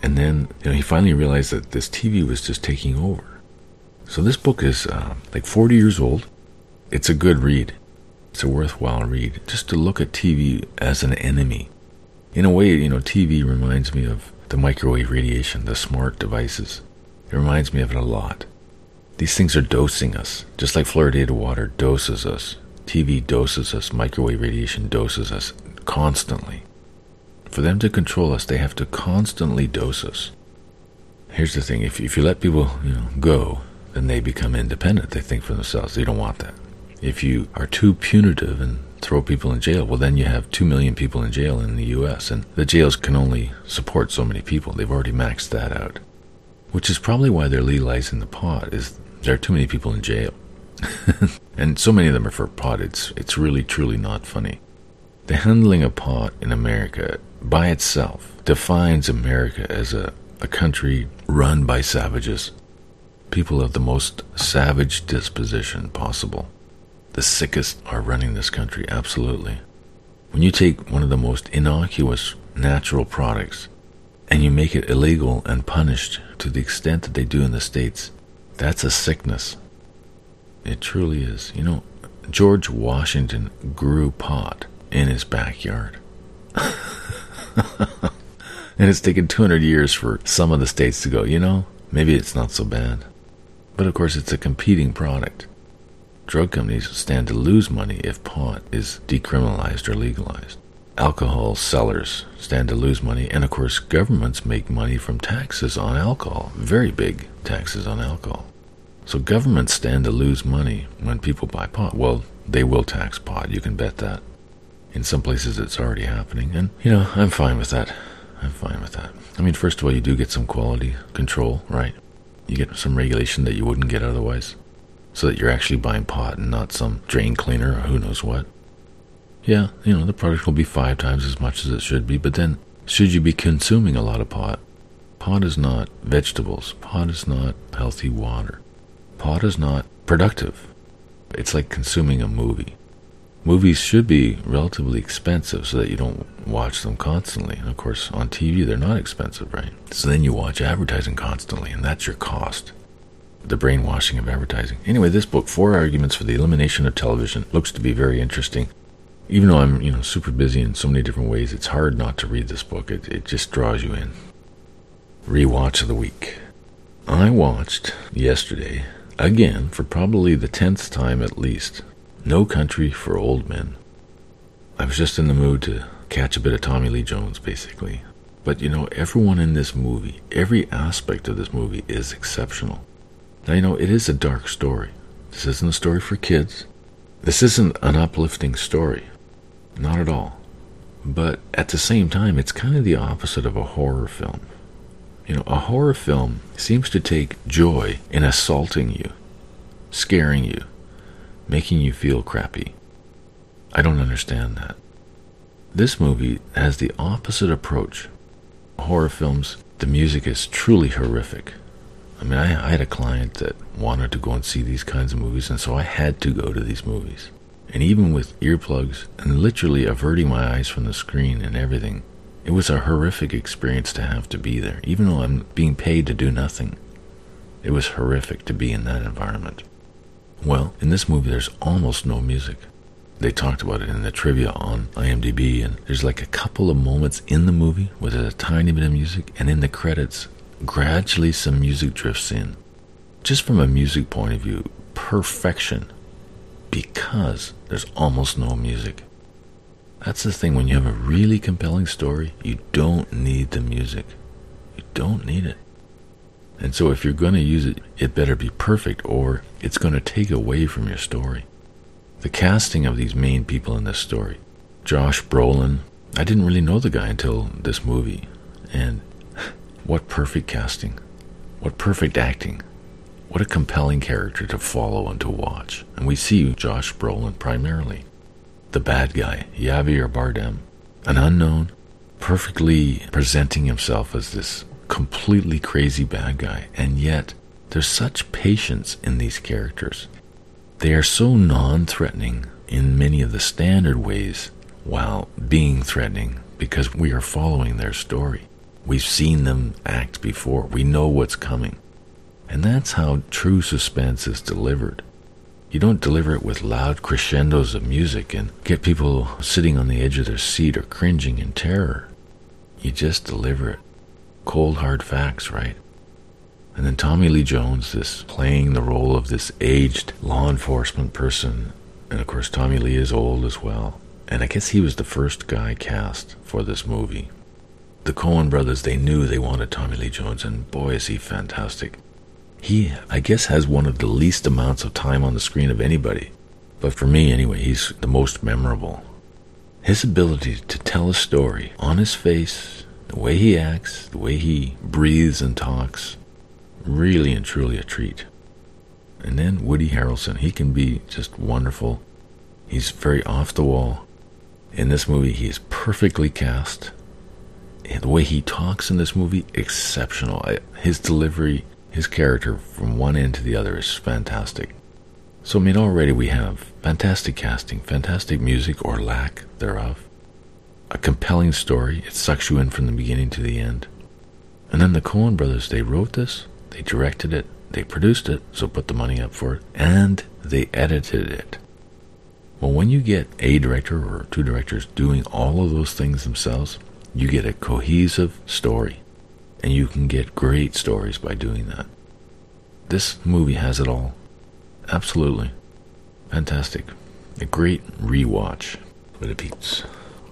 And then he finally realized that this TV was just taking over. So this book is like 40 years old. It's a good read. It's a worthwhile read. Just to look at TV as an enemy. In a way, TV reminds me of the microwave radiation, the smart devices. It reminds me of it a lot. These things are dosing us, just like fluoridated water doses us. TV doses us, microwave radiation doses us constantly. For them to control us, they have to constantly dose us. Here's the thing, if you let people go, then they become independent. They think for themselves. They don't want that. If you are too punitive and throw people in jail, well, then you have 2 million people in jail in the U.S., and the jails can only support so many people. They've already maxed that out, which is probably why they're legalizing the pot, is there are too many people in jail. And so many of them are for pot. It's really, truly not funny. The handling of pot in America by itself defines America as a country run by savages. People of the most savage disposition possible. The sickest are running this country, absolutely. When you take one of the most innocuous natural products and you make it illegal and punished to the extent that they do in the States, that's a sickness. It truly is. George Washington grew pot in his backyard. And it's taken 200 years for some of the states to go, maybe it's not so bad. But of course, it's a competing product. Drug companies stand to lose money if pot is decriminalized or legalized. Alcohol sellers stand to lose money. And of course, governments make money from taxes on alcohol. Very big taxes on alcohol. So governments stand to lose money when people buy pot. Well, they will tax pot. You can bet that. In some places, it's already happening. And, I'm fine with that. I mean, first of all, you do get some quality control, right? You get some regulation that you wouldn't get otherwise, so that you're actually buying pot and not some drain cleaner or who knows what. Yeah, the product will be 5 times as much as it should be, but then should you be consuming a lot of pot? Pot is not vegetables. Pot is not healthy water. Pot is not productive. It's like consuming a movie. Movies should be relatively expensive so that you don't watch them constantly. And of course, on TV, they're not expensive, right? So then you watch advertising constantly, and that's your cost. The brainwashing of advertising. Anyway, this book, 4 Arguments for the Elimination of Television, looks to be very interesting. Even though I'm, super busy in so many different ways, it's hard not to read this book. It just draws you in. Rewatch of the week. I watched yesterday, again, for probably the 10th time at least, No Country for Old Men. I was just in the mood to catch a bit of Tommy Lee Jones, basically. But, everyone in this movie, every aspect of this movie is exceptional. Now, it is a dark story. This isn't a story for kids. This isn't an uplifting story. Not at all. But at the same time, it's kind of the opposite of a horror film. A horror film seems to take joy in assaulting you, scaring you, making you feel crappy. I don't understand that. This movie has the opposite approach. Horror films, the music is truly horrific. I mean, I had a client that wanted to go and see these kinds of movies, and so I had to go to these movies. And even with earplugs and literally averting my eyes from the screen and everything, it was a horrific experience to have to be there, even though I'm being paid to do nothing. It was horrific to be in that environment. Well, in this movie, there's almost no music. They talked about it in the trivia on IMDb, and there's like a couple of moments in the movie where there's a tiny bit of music, and in the credits, gradually some music drifts in. Just from a music point of view, perfection, because there's almost no music. That's the thing, when you have a really compelling story, you don't need the music. You don't need it. And so if you're going to use it, it better be perfect, or it's going to take away from your story. The casting of these main people in this story, Josh Brolin, I didn't really know the guy until this movie, and what perfect casting, what perfect acting, what a compelling character to follow and to watch. And we see Josh Brolin primarily. The bad guy, Javier Bardem, an unknown, perfectly presenting himself as this completely crazy bad guy, and yet there's such patience in these characters. They are so non-threatening in many of the standard ways while being threatening because we are following their story. We've seen them act before. We know what's coming. And that's how true suspense is delivered. You don't deliver it with loud crescendos of music and get people sitting on the edge of their seat or cringing in terror. You just deliver it. Cold, hard facts, right? And then Tommy Lee Jones, this playing the role of this aged law enforcement person. And of course, Tommy Lee is old as well. And I guess he was the first guy cast for this movie. The Coen brothers, they knew they wanted Tommy Lee Jones, and boy, is he fantastic. He, I guess, has one of the least amounts of time on the screen of anybody. But for me, anyway, he's the most memorable. His ability to tell a story on his face, the way he acts, the way he breathes and talks, really and truly a treat. And then Woody Harrelson, he can be just wonderful. He's very off the wall. In this movie, he is perfectly cast. And the way he talks in this movie, exceptional. His delivery, his character from one end to the other is fantastic. So, I mean, already we have fantastic casting, fantastic music or lack thereof, a compelling story. It sucks you in from the beginning to the end. And then the Coen brothers, they wrote this, they directed it, they produced it, so put the money up for it, and they edited it. Well, when you get a director or two directors doing all of those things themselves, you get a cohesive story. And you can get great stories by doing that. This movie has it all. Absolutely. Fantastic. A great rewatch. But it beats.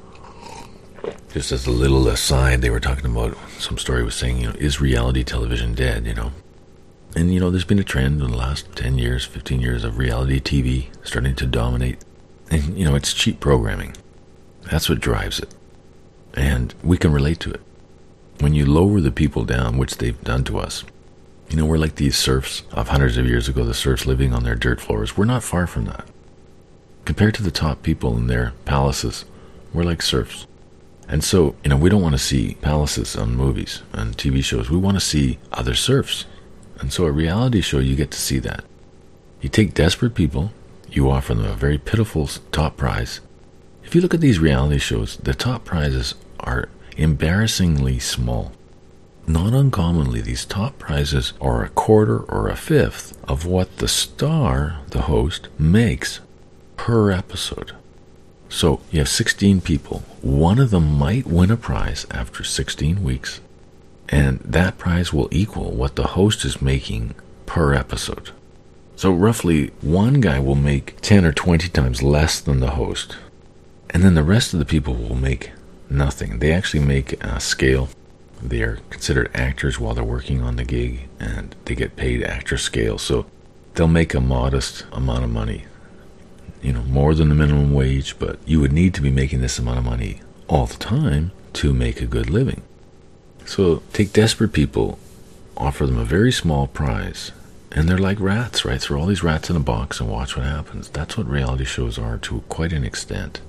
Just as a little aside, they were talking about, some story was saying, is reality television dead, And, there's been a trend in the last 10 years, 15 years of reality TV starting to dominate. And, it's cheap programming. That's what drives it. And we can relate to it. When you lower the people down, which they've done to us, we're like these serfs of hundreds of years ago, the serfs living on their dirt floors. We're not far from that. Compared to the top people in their palaces, we're like serfs. And so, we don't want to see palaces on movies and TV shows. We want to see other serfs. And so a reality show, you get to see that. You take desperate people, you offer them a very pitiful top prize. If you look at these reality shows, the top prizes are embarrassingly small. Not uncommonly, these top prizes are a quarter or a fifth of what the star, the host, makes per episode. So you have 16 people. One of them might win a prize after 16 weeks, and that prize will equal what the host is making per episode. So roughly, one guy will make 10 or 20 times less than the host, and then the rest of the people will make nothing. They actually make a scale. They are considered actors while they're working on the gig, and they get paid actor scale. So they'll make a modest amount of money, more than the minimum wage, but you would need to be making this amount of money all the time to make a good living. So take desperate people, offer them a very small prize, and they're like rats, right? Throw all these rats in a box and watch what happens. That's what reality shows are to quite an extent.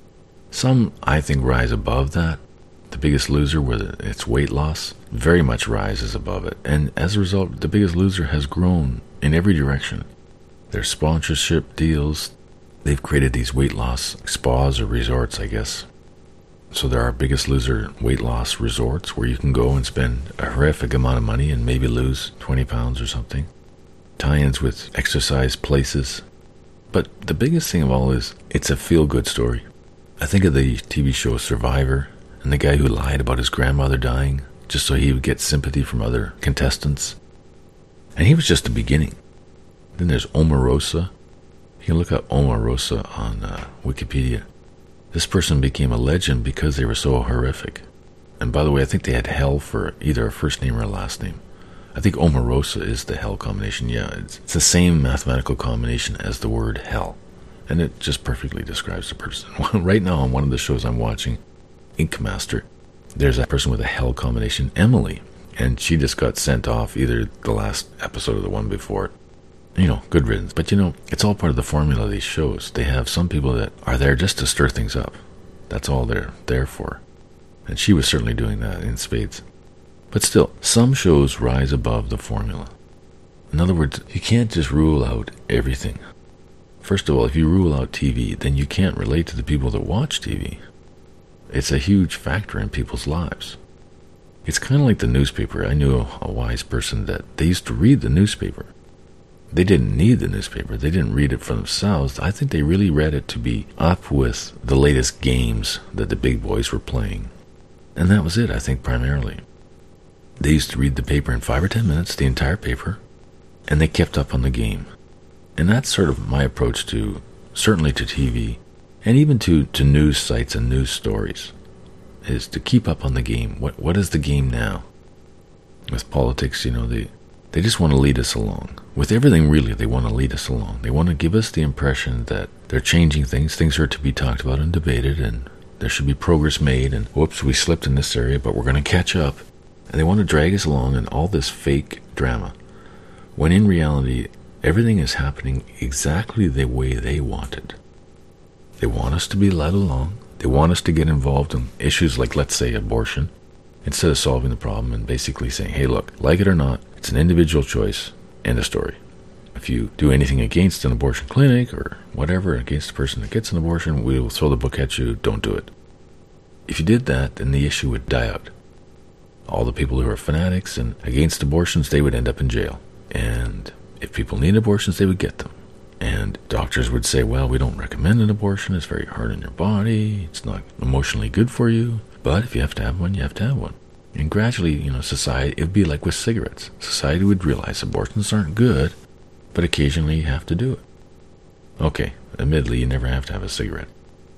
Some, I think, rise above that. The Biggest Loser, where it's weight loss, very much rises above it. And as a result, The Biggest Loser has grown in every direction. There's sponsorship deals. They've created these weight loss spas or resorts, I guess. So there are Biggest Loser weight loss resorts where you can go and spend a horrific amount of money and maybe lose 20 pounds or something. Tie-ins with exercise places. But the biggest thing of all is it's a feel-good story. I think of the TV show Survivor and the guy who lied about his grandmother dying just so he would get sympathy from other contestants. And he was just the beginning. Then there's Omarosa. You can look up Omarosa on Wikipedia. This person became a legend because they were so horrific. And by the way, I think they had hell for either a first name or a last name. I think Omarosa is the hell combination. Yeah, it's the same mathematical combination as the word hell. And it just perfectly describes the person. Right now on one of the shows I'm watching, Ink Master, there's a person with a hell combination, Emily. And she just got sent off either the last episode or the one before it. Good riddance. But it's all part of the formula of these shows. They have some people that are there just to stir things up. That's all they're there for. And she was certainly doing that in spades. But still, some shows rise above the formula. In other words, you can't just rule out everything. First of all, if you rule out TV, then you can't relate to the people that watch TV. It's a huge factor in people's lives. It's kind of like the newspaper. I knew a wise person that they used to read the newspaper. They didn't need the newspaper. They didn't read it for themselves. I think they really read it to be up with the latest games that the big boys were playing. And that was it, I think, primarily. They used to read the paper in 5 or 10 minutes, the entire paper, and they kept up on the game. And that's sort of my approach to, certainly to TV, and even to news sites and news stories, is to keep up on the game. What is the game now? With politics, they just want to lead us along. With everything, really, they want to lead us along. They want to give us the impression that they're changing things. Things are to be talked about and debated, and there should be progress made, and whoops, we slipped in this area, but we're going to catch up. And they want to drag us along in all this fake drama, when in reality, everything is happening exactly the way they want it. They want us to be led along. They want us to get involved in issues like, let's say, abortion, instead of solving the problem and basically saying, hey, look, like it or not, it's an individual choice, end of story. If you do anything against an abortion clinic or whatever, against a person that gets an abortion, we will throw the book at you, don't do it. If you did that, then the issue would die out. All the people who are fanatics and against abortions, they would end up in jail. And if people need abortions, they would get them. And doctors would say, well, we don't recommend an abortion. It's very hard on your body. It's not emotionally good for you. But if you have to have one, you have to have one. And gradually, society, it would be like with cigarettes. Society would realize abortions aren't good, but occasionally you have to do it. Okay, admittedly, you never have to have a cigarette.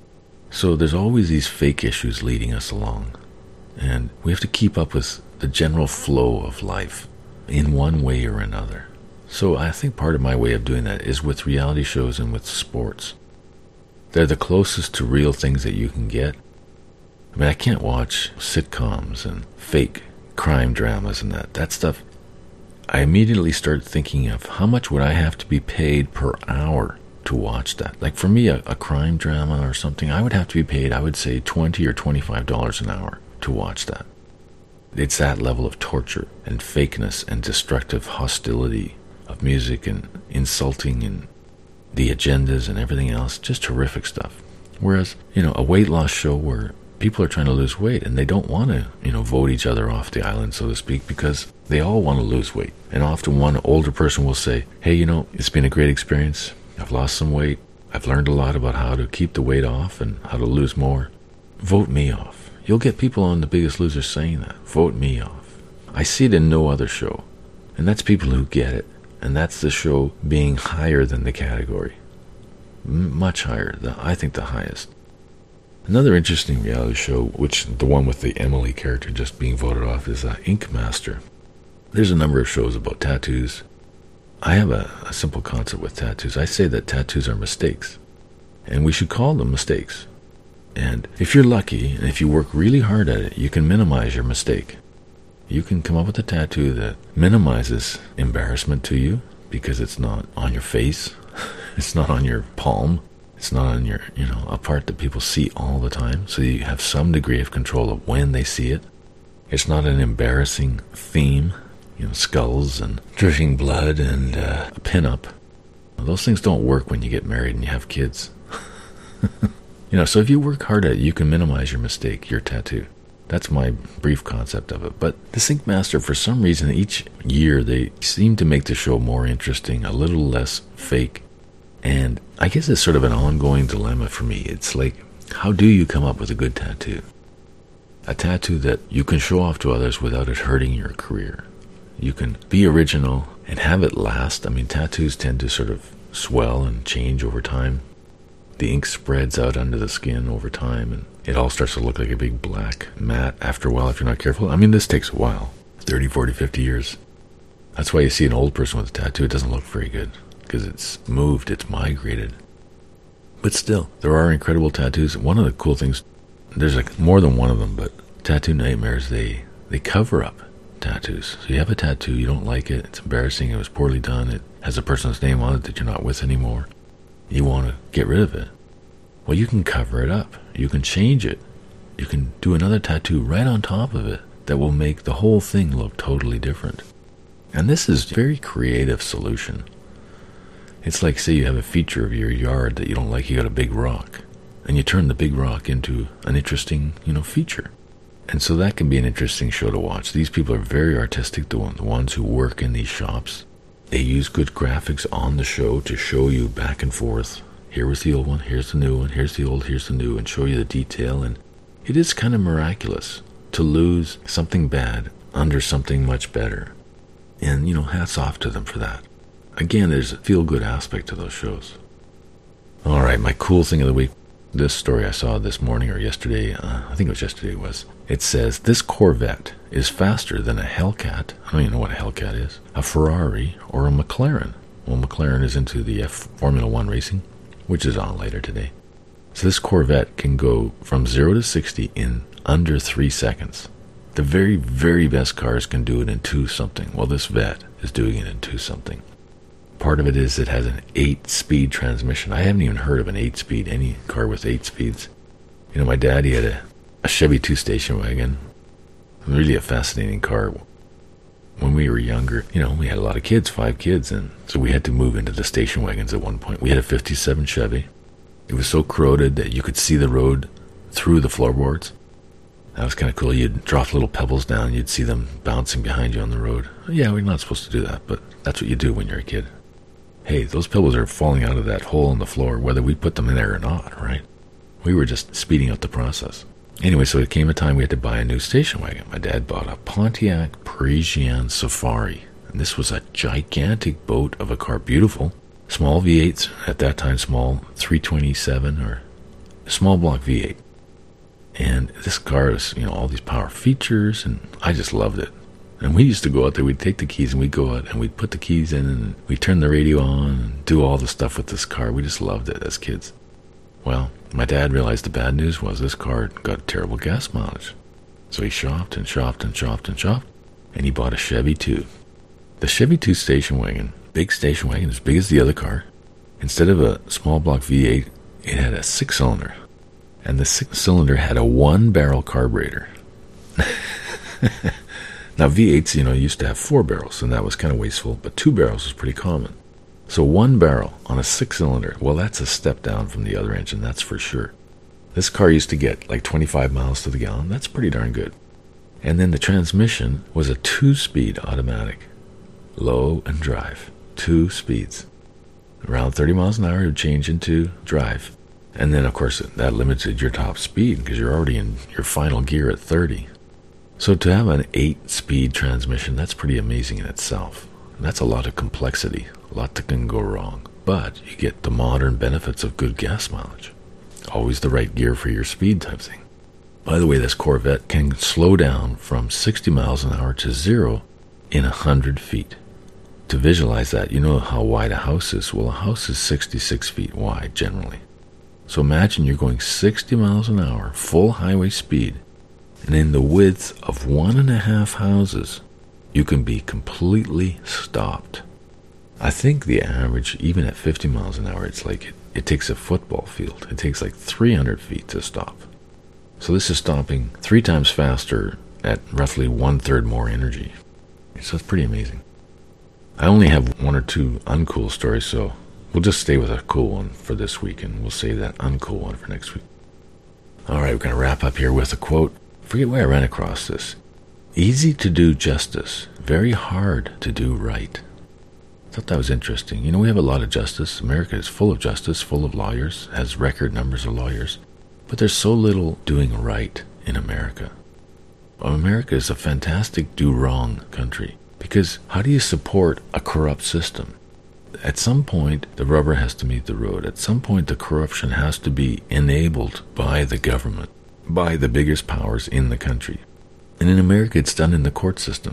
So there's always these fake issues leading us along. And we have to keep up with the general flow of life in one way or another. So I think part of my way of doing that is with reality shows and with sports. They're the closest to real things that you can get. I mean, I can't watch sitcoms and fake crime dramas and that stuff. I immediately start thinking of how much would I have to be paid per hour to watch that. Like for me, a crime drama or something, I would have to be paid, I would say $20 or $25 an hour to watch that. It's that level of torture and fakeness and destructive hostility of music and insulting and the agendas and everything else, just horrific stuff. Whereas, a weight loss show where people are trying to lose weight and they don't want to, vote each other off the island, so to speak, because they all want to lose weight. And often one older person will say, hey, it's been a great experience. I've lost some weight. I've learned a lot about how to keep the weight off and how to lose more. Vote me off. You'll get people on The Biggest Loser saying that. Vote me off. I see it in no other show. And that's people who get it. And that's the show being higher than the category. Much higher. I think the highest. Another interesting reality show, which the one with the Emily character just being voted off, is Ink Master. There's a number of shows about tattoos. I have a simple concept with tattoos. I say that tattoos are mistakes. And we should call them mistakes. And if you're lucky, and if you work really hard at it, you can minimize your mistake. You can come up with a tattoo that minimizes embarrassment to you because it's not on your face. It's not on your palm. It's not on your, a part that people see all the time. So you have some degree of control of when they see it. It's not an embarrassing theme, skulls and dripping blood and a pin-up. Those things don't work when you get married and you have kids. So if you work hard at it, you can minimize your mistake, your tattoo. That's my brief concept of it. But the Ink Master, for some reason, each year they seem to make the show more interesting, a little less fake. And I guess it's sort of an ongoing dilemma for me. It's like, how do you come up with a good tattoo? A tattoo that you can show off to others without it hurting your career. You can be original and have it last. I mean, tattoos tend to sort of swell and change over time. The ink spreads out under the skin over time, and it all starts to look like a big black mat after a while if you're not careful. I mean, this takes a while, 30, 40, 50 years. That's why you see an old person with a tattoo, it doesn't look very good, because it's moved, it's migrated. But still, there are incredible tattoos. One of the cool things, there's more than one of them, but Tattoo Nightmares, they cover up tattoos. So you have a tattoo, you don't like it, it's embarrassing, it was poorly done, it has a person's name on it that you're not with anymore. You want to get rid of it. Well, you can cover it up. You can change it. You can do another tattoo right on top of it that will make the whole thing look totally different. And this is a very creative solution. It's like, say you have a feature of your yard that you don't like, you got a big rock, and you turn the big rock into an interesting, feature. And so that can be an interesting show to watch. These people are very artistic, the ones who work in these shops. They use good graphics on the show to show you back and forth. Here was the old one, here's the new one, here's the old, here's the new, and show you the detail. And it is kind of miraculous to lose something bad under something much better. And, hats off to them for that. Again, there's a feel-good aspect to those shows. All right, my cool thing of the week. This story I saw this morning or yesterday, I think it was yesterday, it says, this Corvette is faster than a Hellcat. I don't even know what a Hellcat is. A Ferrari or a McLaren. Well, McLaren is into the Formula One racing, which is on later today. So this Corvette can go from 0 to 60 in under 3 seconds. The very, very best cars can do it in 2 something. Well, this Vette is doing it in 2 something. Part of it is it has an 8-speed transmission. I haven't even heard of an 8-speed, any car with 8 speeds. My dad, he had a Chevy 2 station wagon. Really a fascinating car. When we were younger, we had a lot of kids, 5 kids, and so we had to move into the station wagons at one point. We had a 57 Chevy. It was so corroded that you could see the road through the floorboards. That was kind of cool. You'd drop little pebbles down, you'd see them bouncing behind you on the road. Yeah, we're not supposed to do that, but that's what you do when you're a kid. Hey, those pebbles are falling out of that hole in the floor, whether we put them in there or not, right? We were just speeding up the process. Anyway, so it came a time we had to buy a new station wagon. My dad bought a Pontiac Parisienne Safari. And this was a gigantic boat of a car, beautiful. Small V8s, at that time small 327 or small block V8. And this car is, all these power features, and I just loved it. And we used to go out there, we'd take the keys and we'd go out and we'd put the keys in and we'd turn the radio on and do all the stuff with this car. We just loved it as kids. Well, my dad realized the bad news was this car got terrible gas mileage. So he shopped and shopped and shopped and shopped, and he bought a Chevy 2. The Chevy 2 station wagon, big station wagon, as big as the other car. Instead of a small block V8, it had a 6-cylinder. And the 6-cylinder had a 1-barrel carburetor. Now, V8s, used to have 4 barrels, and that was kind of wasteful, but 2 barrels was pretty common. So 1 barrel on a 6-cylinder, well, that's a step down from the other engine, that's for sure. This car used to get like 25 miles to the gallon. That's pretty darn good. And then the transmission was a 2-speed automatic, low and drive, 2 speeds. Around 30 miles an hour, it would change into drive. And then, of course, that limited your top speed because you're already in your final gear at 30. So to have an 8-speed transmission, that's pretty amazing in itself. And that's a lot of complexity, a lot that can go wrong. But you get the modern benefits of good gas mileage. Always the right gear for your speed type thing. By the way, this Corvette can slow down from 60 miles an hour to 0 in 100 feet. To visualize that, you know how wide a house is. Well, a house is 66 feet wide, generally. So imagine you're going 60 miles an hour, full highway speed, and in the width of 1.5 houses, you can be completely stopped. I think the average, even at 50 miles an hour, it's like it takes a football field. It takes like 300 feet to stop. So this is stopping 3 times faster at roughly 1/3 more energy. So it's pretty amazing. I only have 1 or 2 uncool stories, so we'll just stay with a cool one for this week, and we'll save that uncool one for next week. All right, we're going to wrap up here with a quote. I forget where I ran across this. Easy to do justice, very hard to do right. I thought that was interesting. We have a lot of justice. America is full of justice, full of lawyers, has record numbers of lawyers. But there's so little doing right in America. America is a fantastic do-wrong country. Because how do you support a corrupt system? At some point, the rubber has to meet the road. At some point, the corruption has to be enabled by the government, by the biggest powers in the country. And in America, it's done in the court system.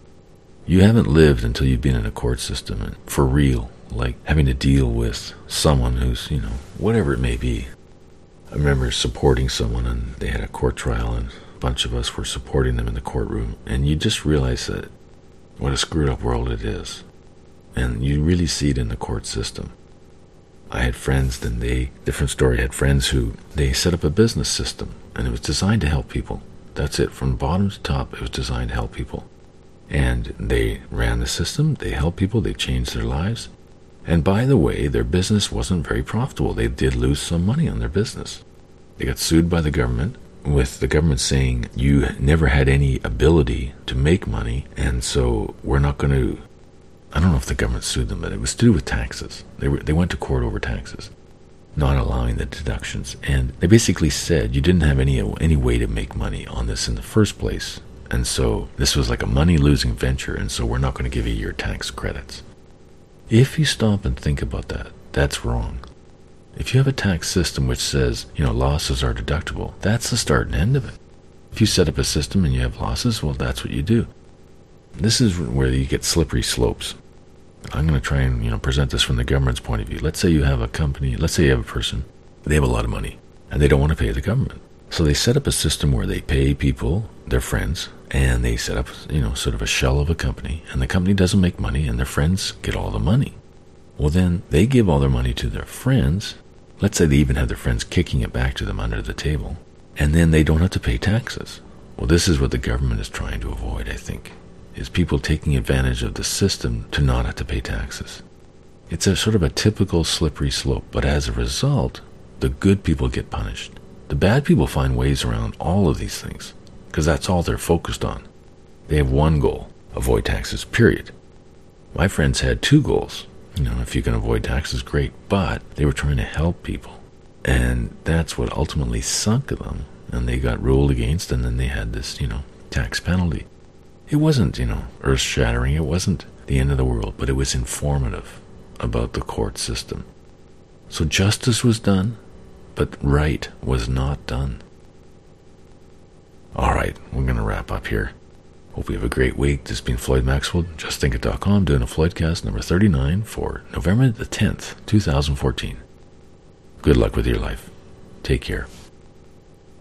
You haven't lived until you've been in a court system, and for real, like having to deal with someone who's, whatever it may be. I remember supporting someone, and they had a court trial, and a bunch of us were supporting them in the courtroom, and you just realize that what a screwed up world it is. And you really see it in the court system. I had friends, and different story, I had friends who, they set up a business system, and it was designed to help people. That's it, from bottom to top, it was designed to help people. And they ran the system, they helped people, they changed their lives. And by the way, their business wasn't very profitable. They did lose some money on their business. They got sued by the government, with the government saying you never had any ability to make money, and so we're not going to. I don't know if the government sued them, but it was to do with taxes. They went to court over taxes, not allowing the deductions, and they basically said you didn't have any way to make money on this in the first place, and so this was like a money-losing venture, and so we're not going to give you your tax credits. If you stop and think about that, that's wrong. If you have a tax system which says, losses are deductible, that's the start and end of it. If you set up a system and you have losses, well, that's what you do. This is where you get slippery slopes. I'm going to try and, present this from the government's point of view. Let's say you have a company, let's say you have a person, they have a lot of money, and they don't want to pay the government. So they set up a system where they pay people, their friends, and they set up, sort of a shell of a company, and the company doesn't make money, and their friends get all the money. Well, then they give all their money to their friends. Let's say they even have their friends kicking it back to them under the table, and then they don't have to pay taxes. Well, this is what the government is trying to avoid, I think, is people taking advantage of the system to not have to pay taxes. It's a sort of a typical slippery slope, but as a result, the good people get punished. The bad people find ways around all of these things, because that's all they're focused on. They have one goal, avoid taxes, period. My friends had two goals. If you can avoid taxes, great, but they were trying to help people. And that's what ultimately sunk them, and they got ruled against, and then they had this, tax penalty. It wasn't, earth-shattering, it wasn't the end of the world, but it was informative about the court system. So justice was done, but right was not done. All right, we're going to wrap up here. Hope you have a great week. This has been Floyd Maxwell, JustThinkIt.com, doing a Floydcast number 39 for November the 10th, 2014. Good luck with your life. Take care.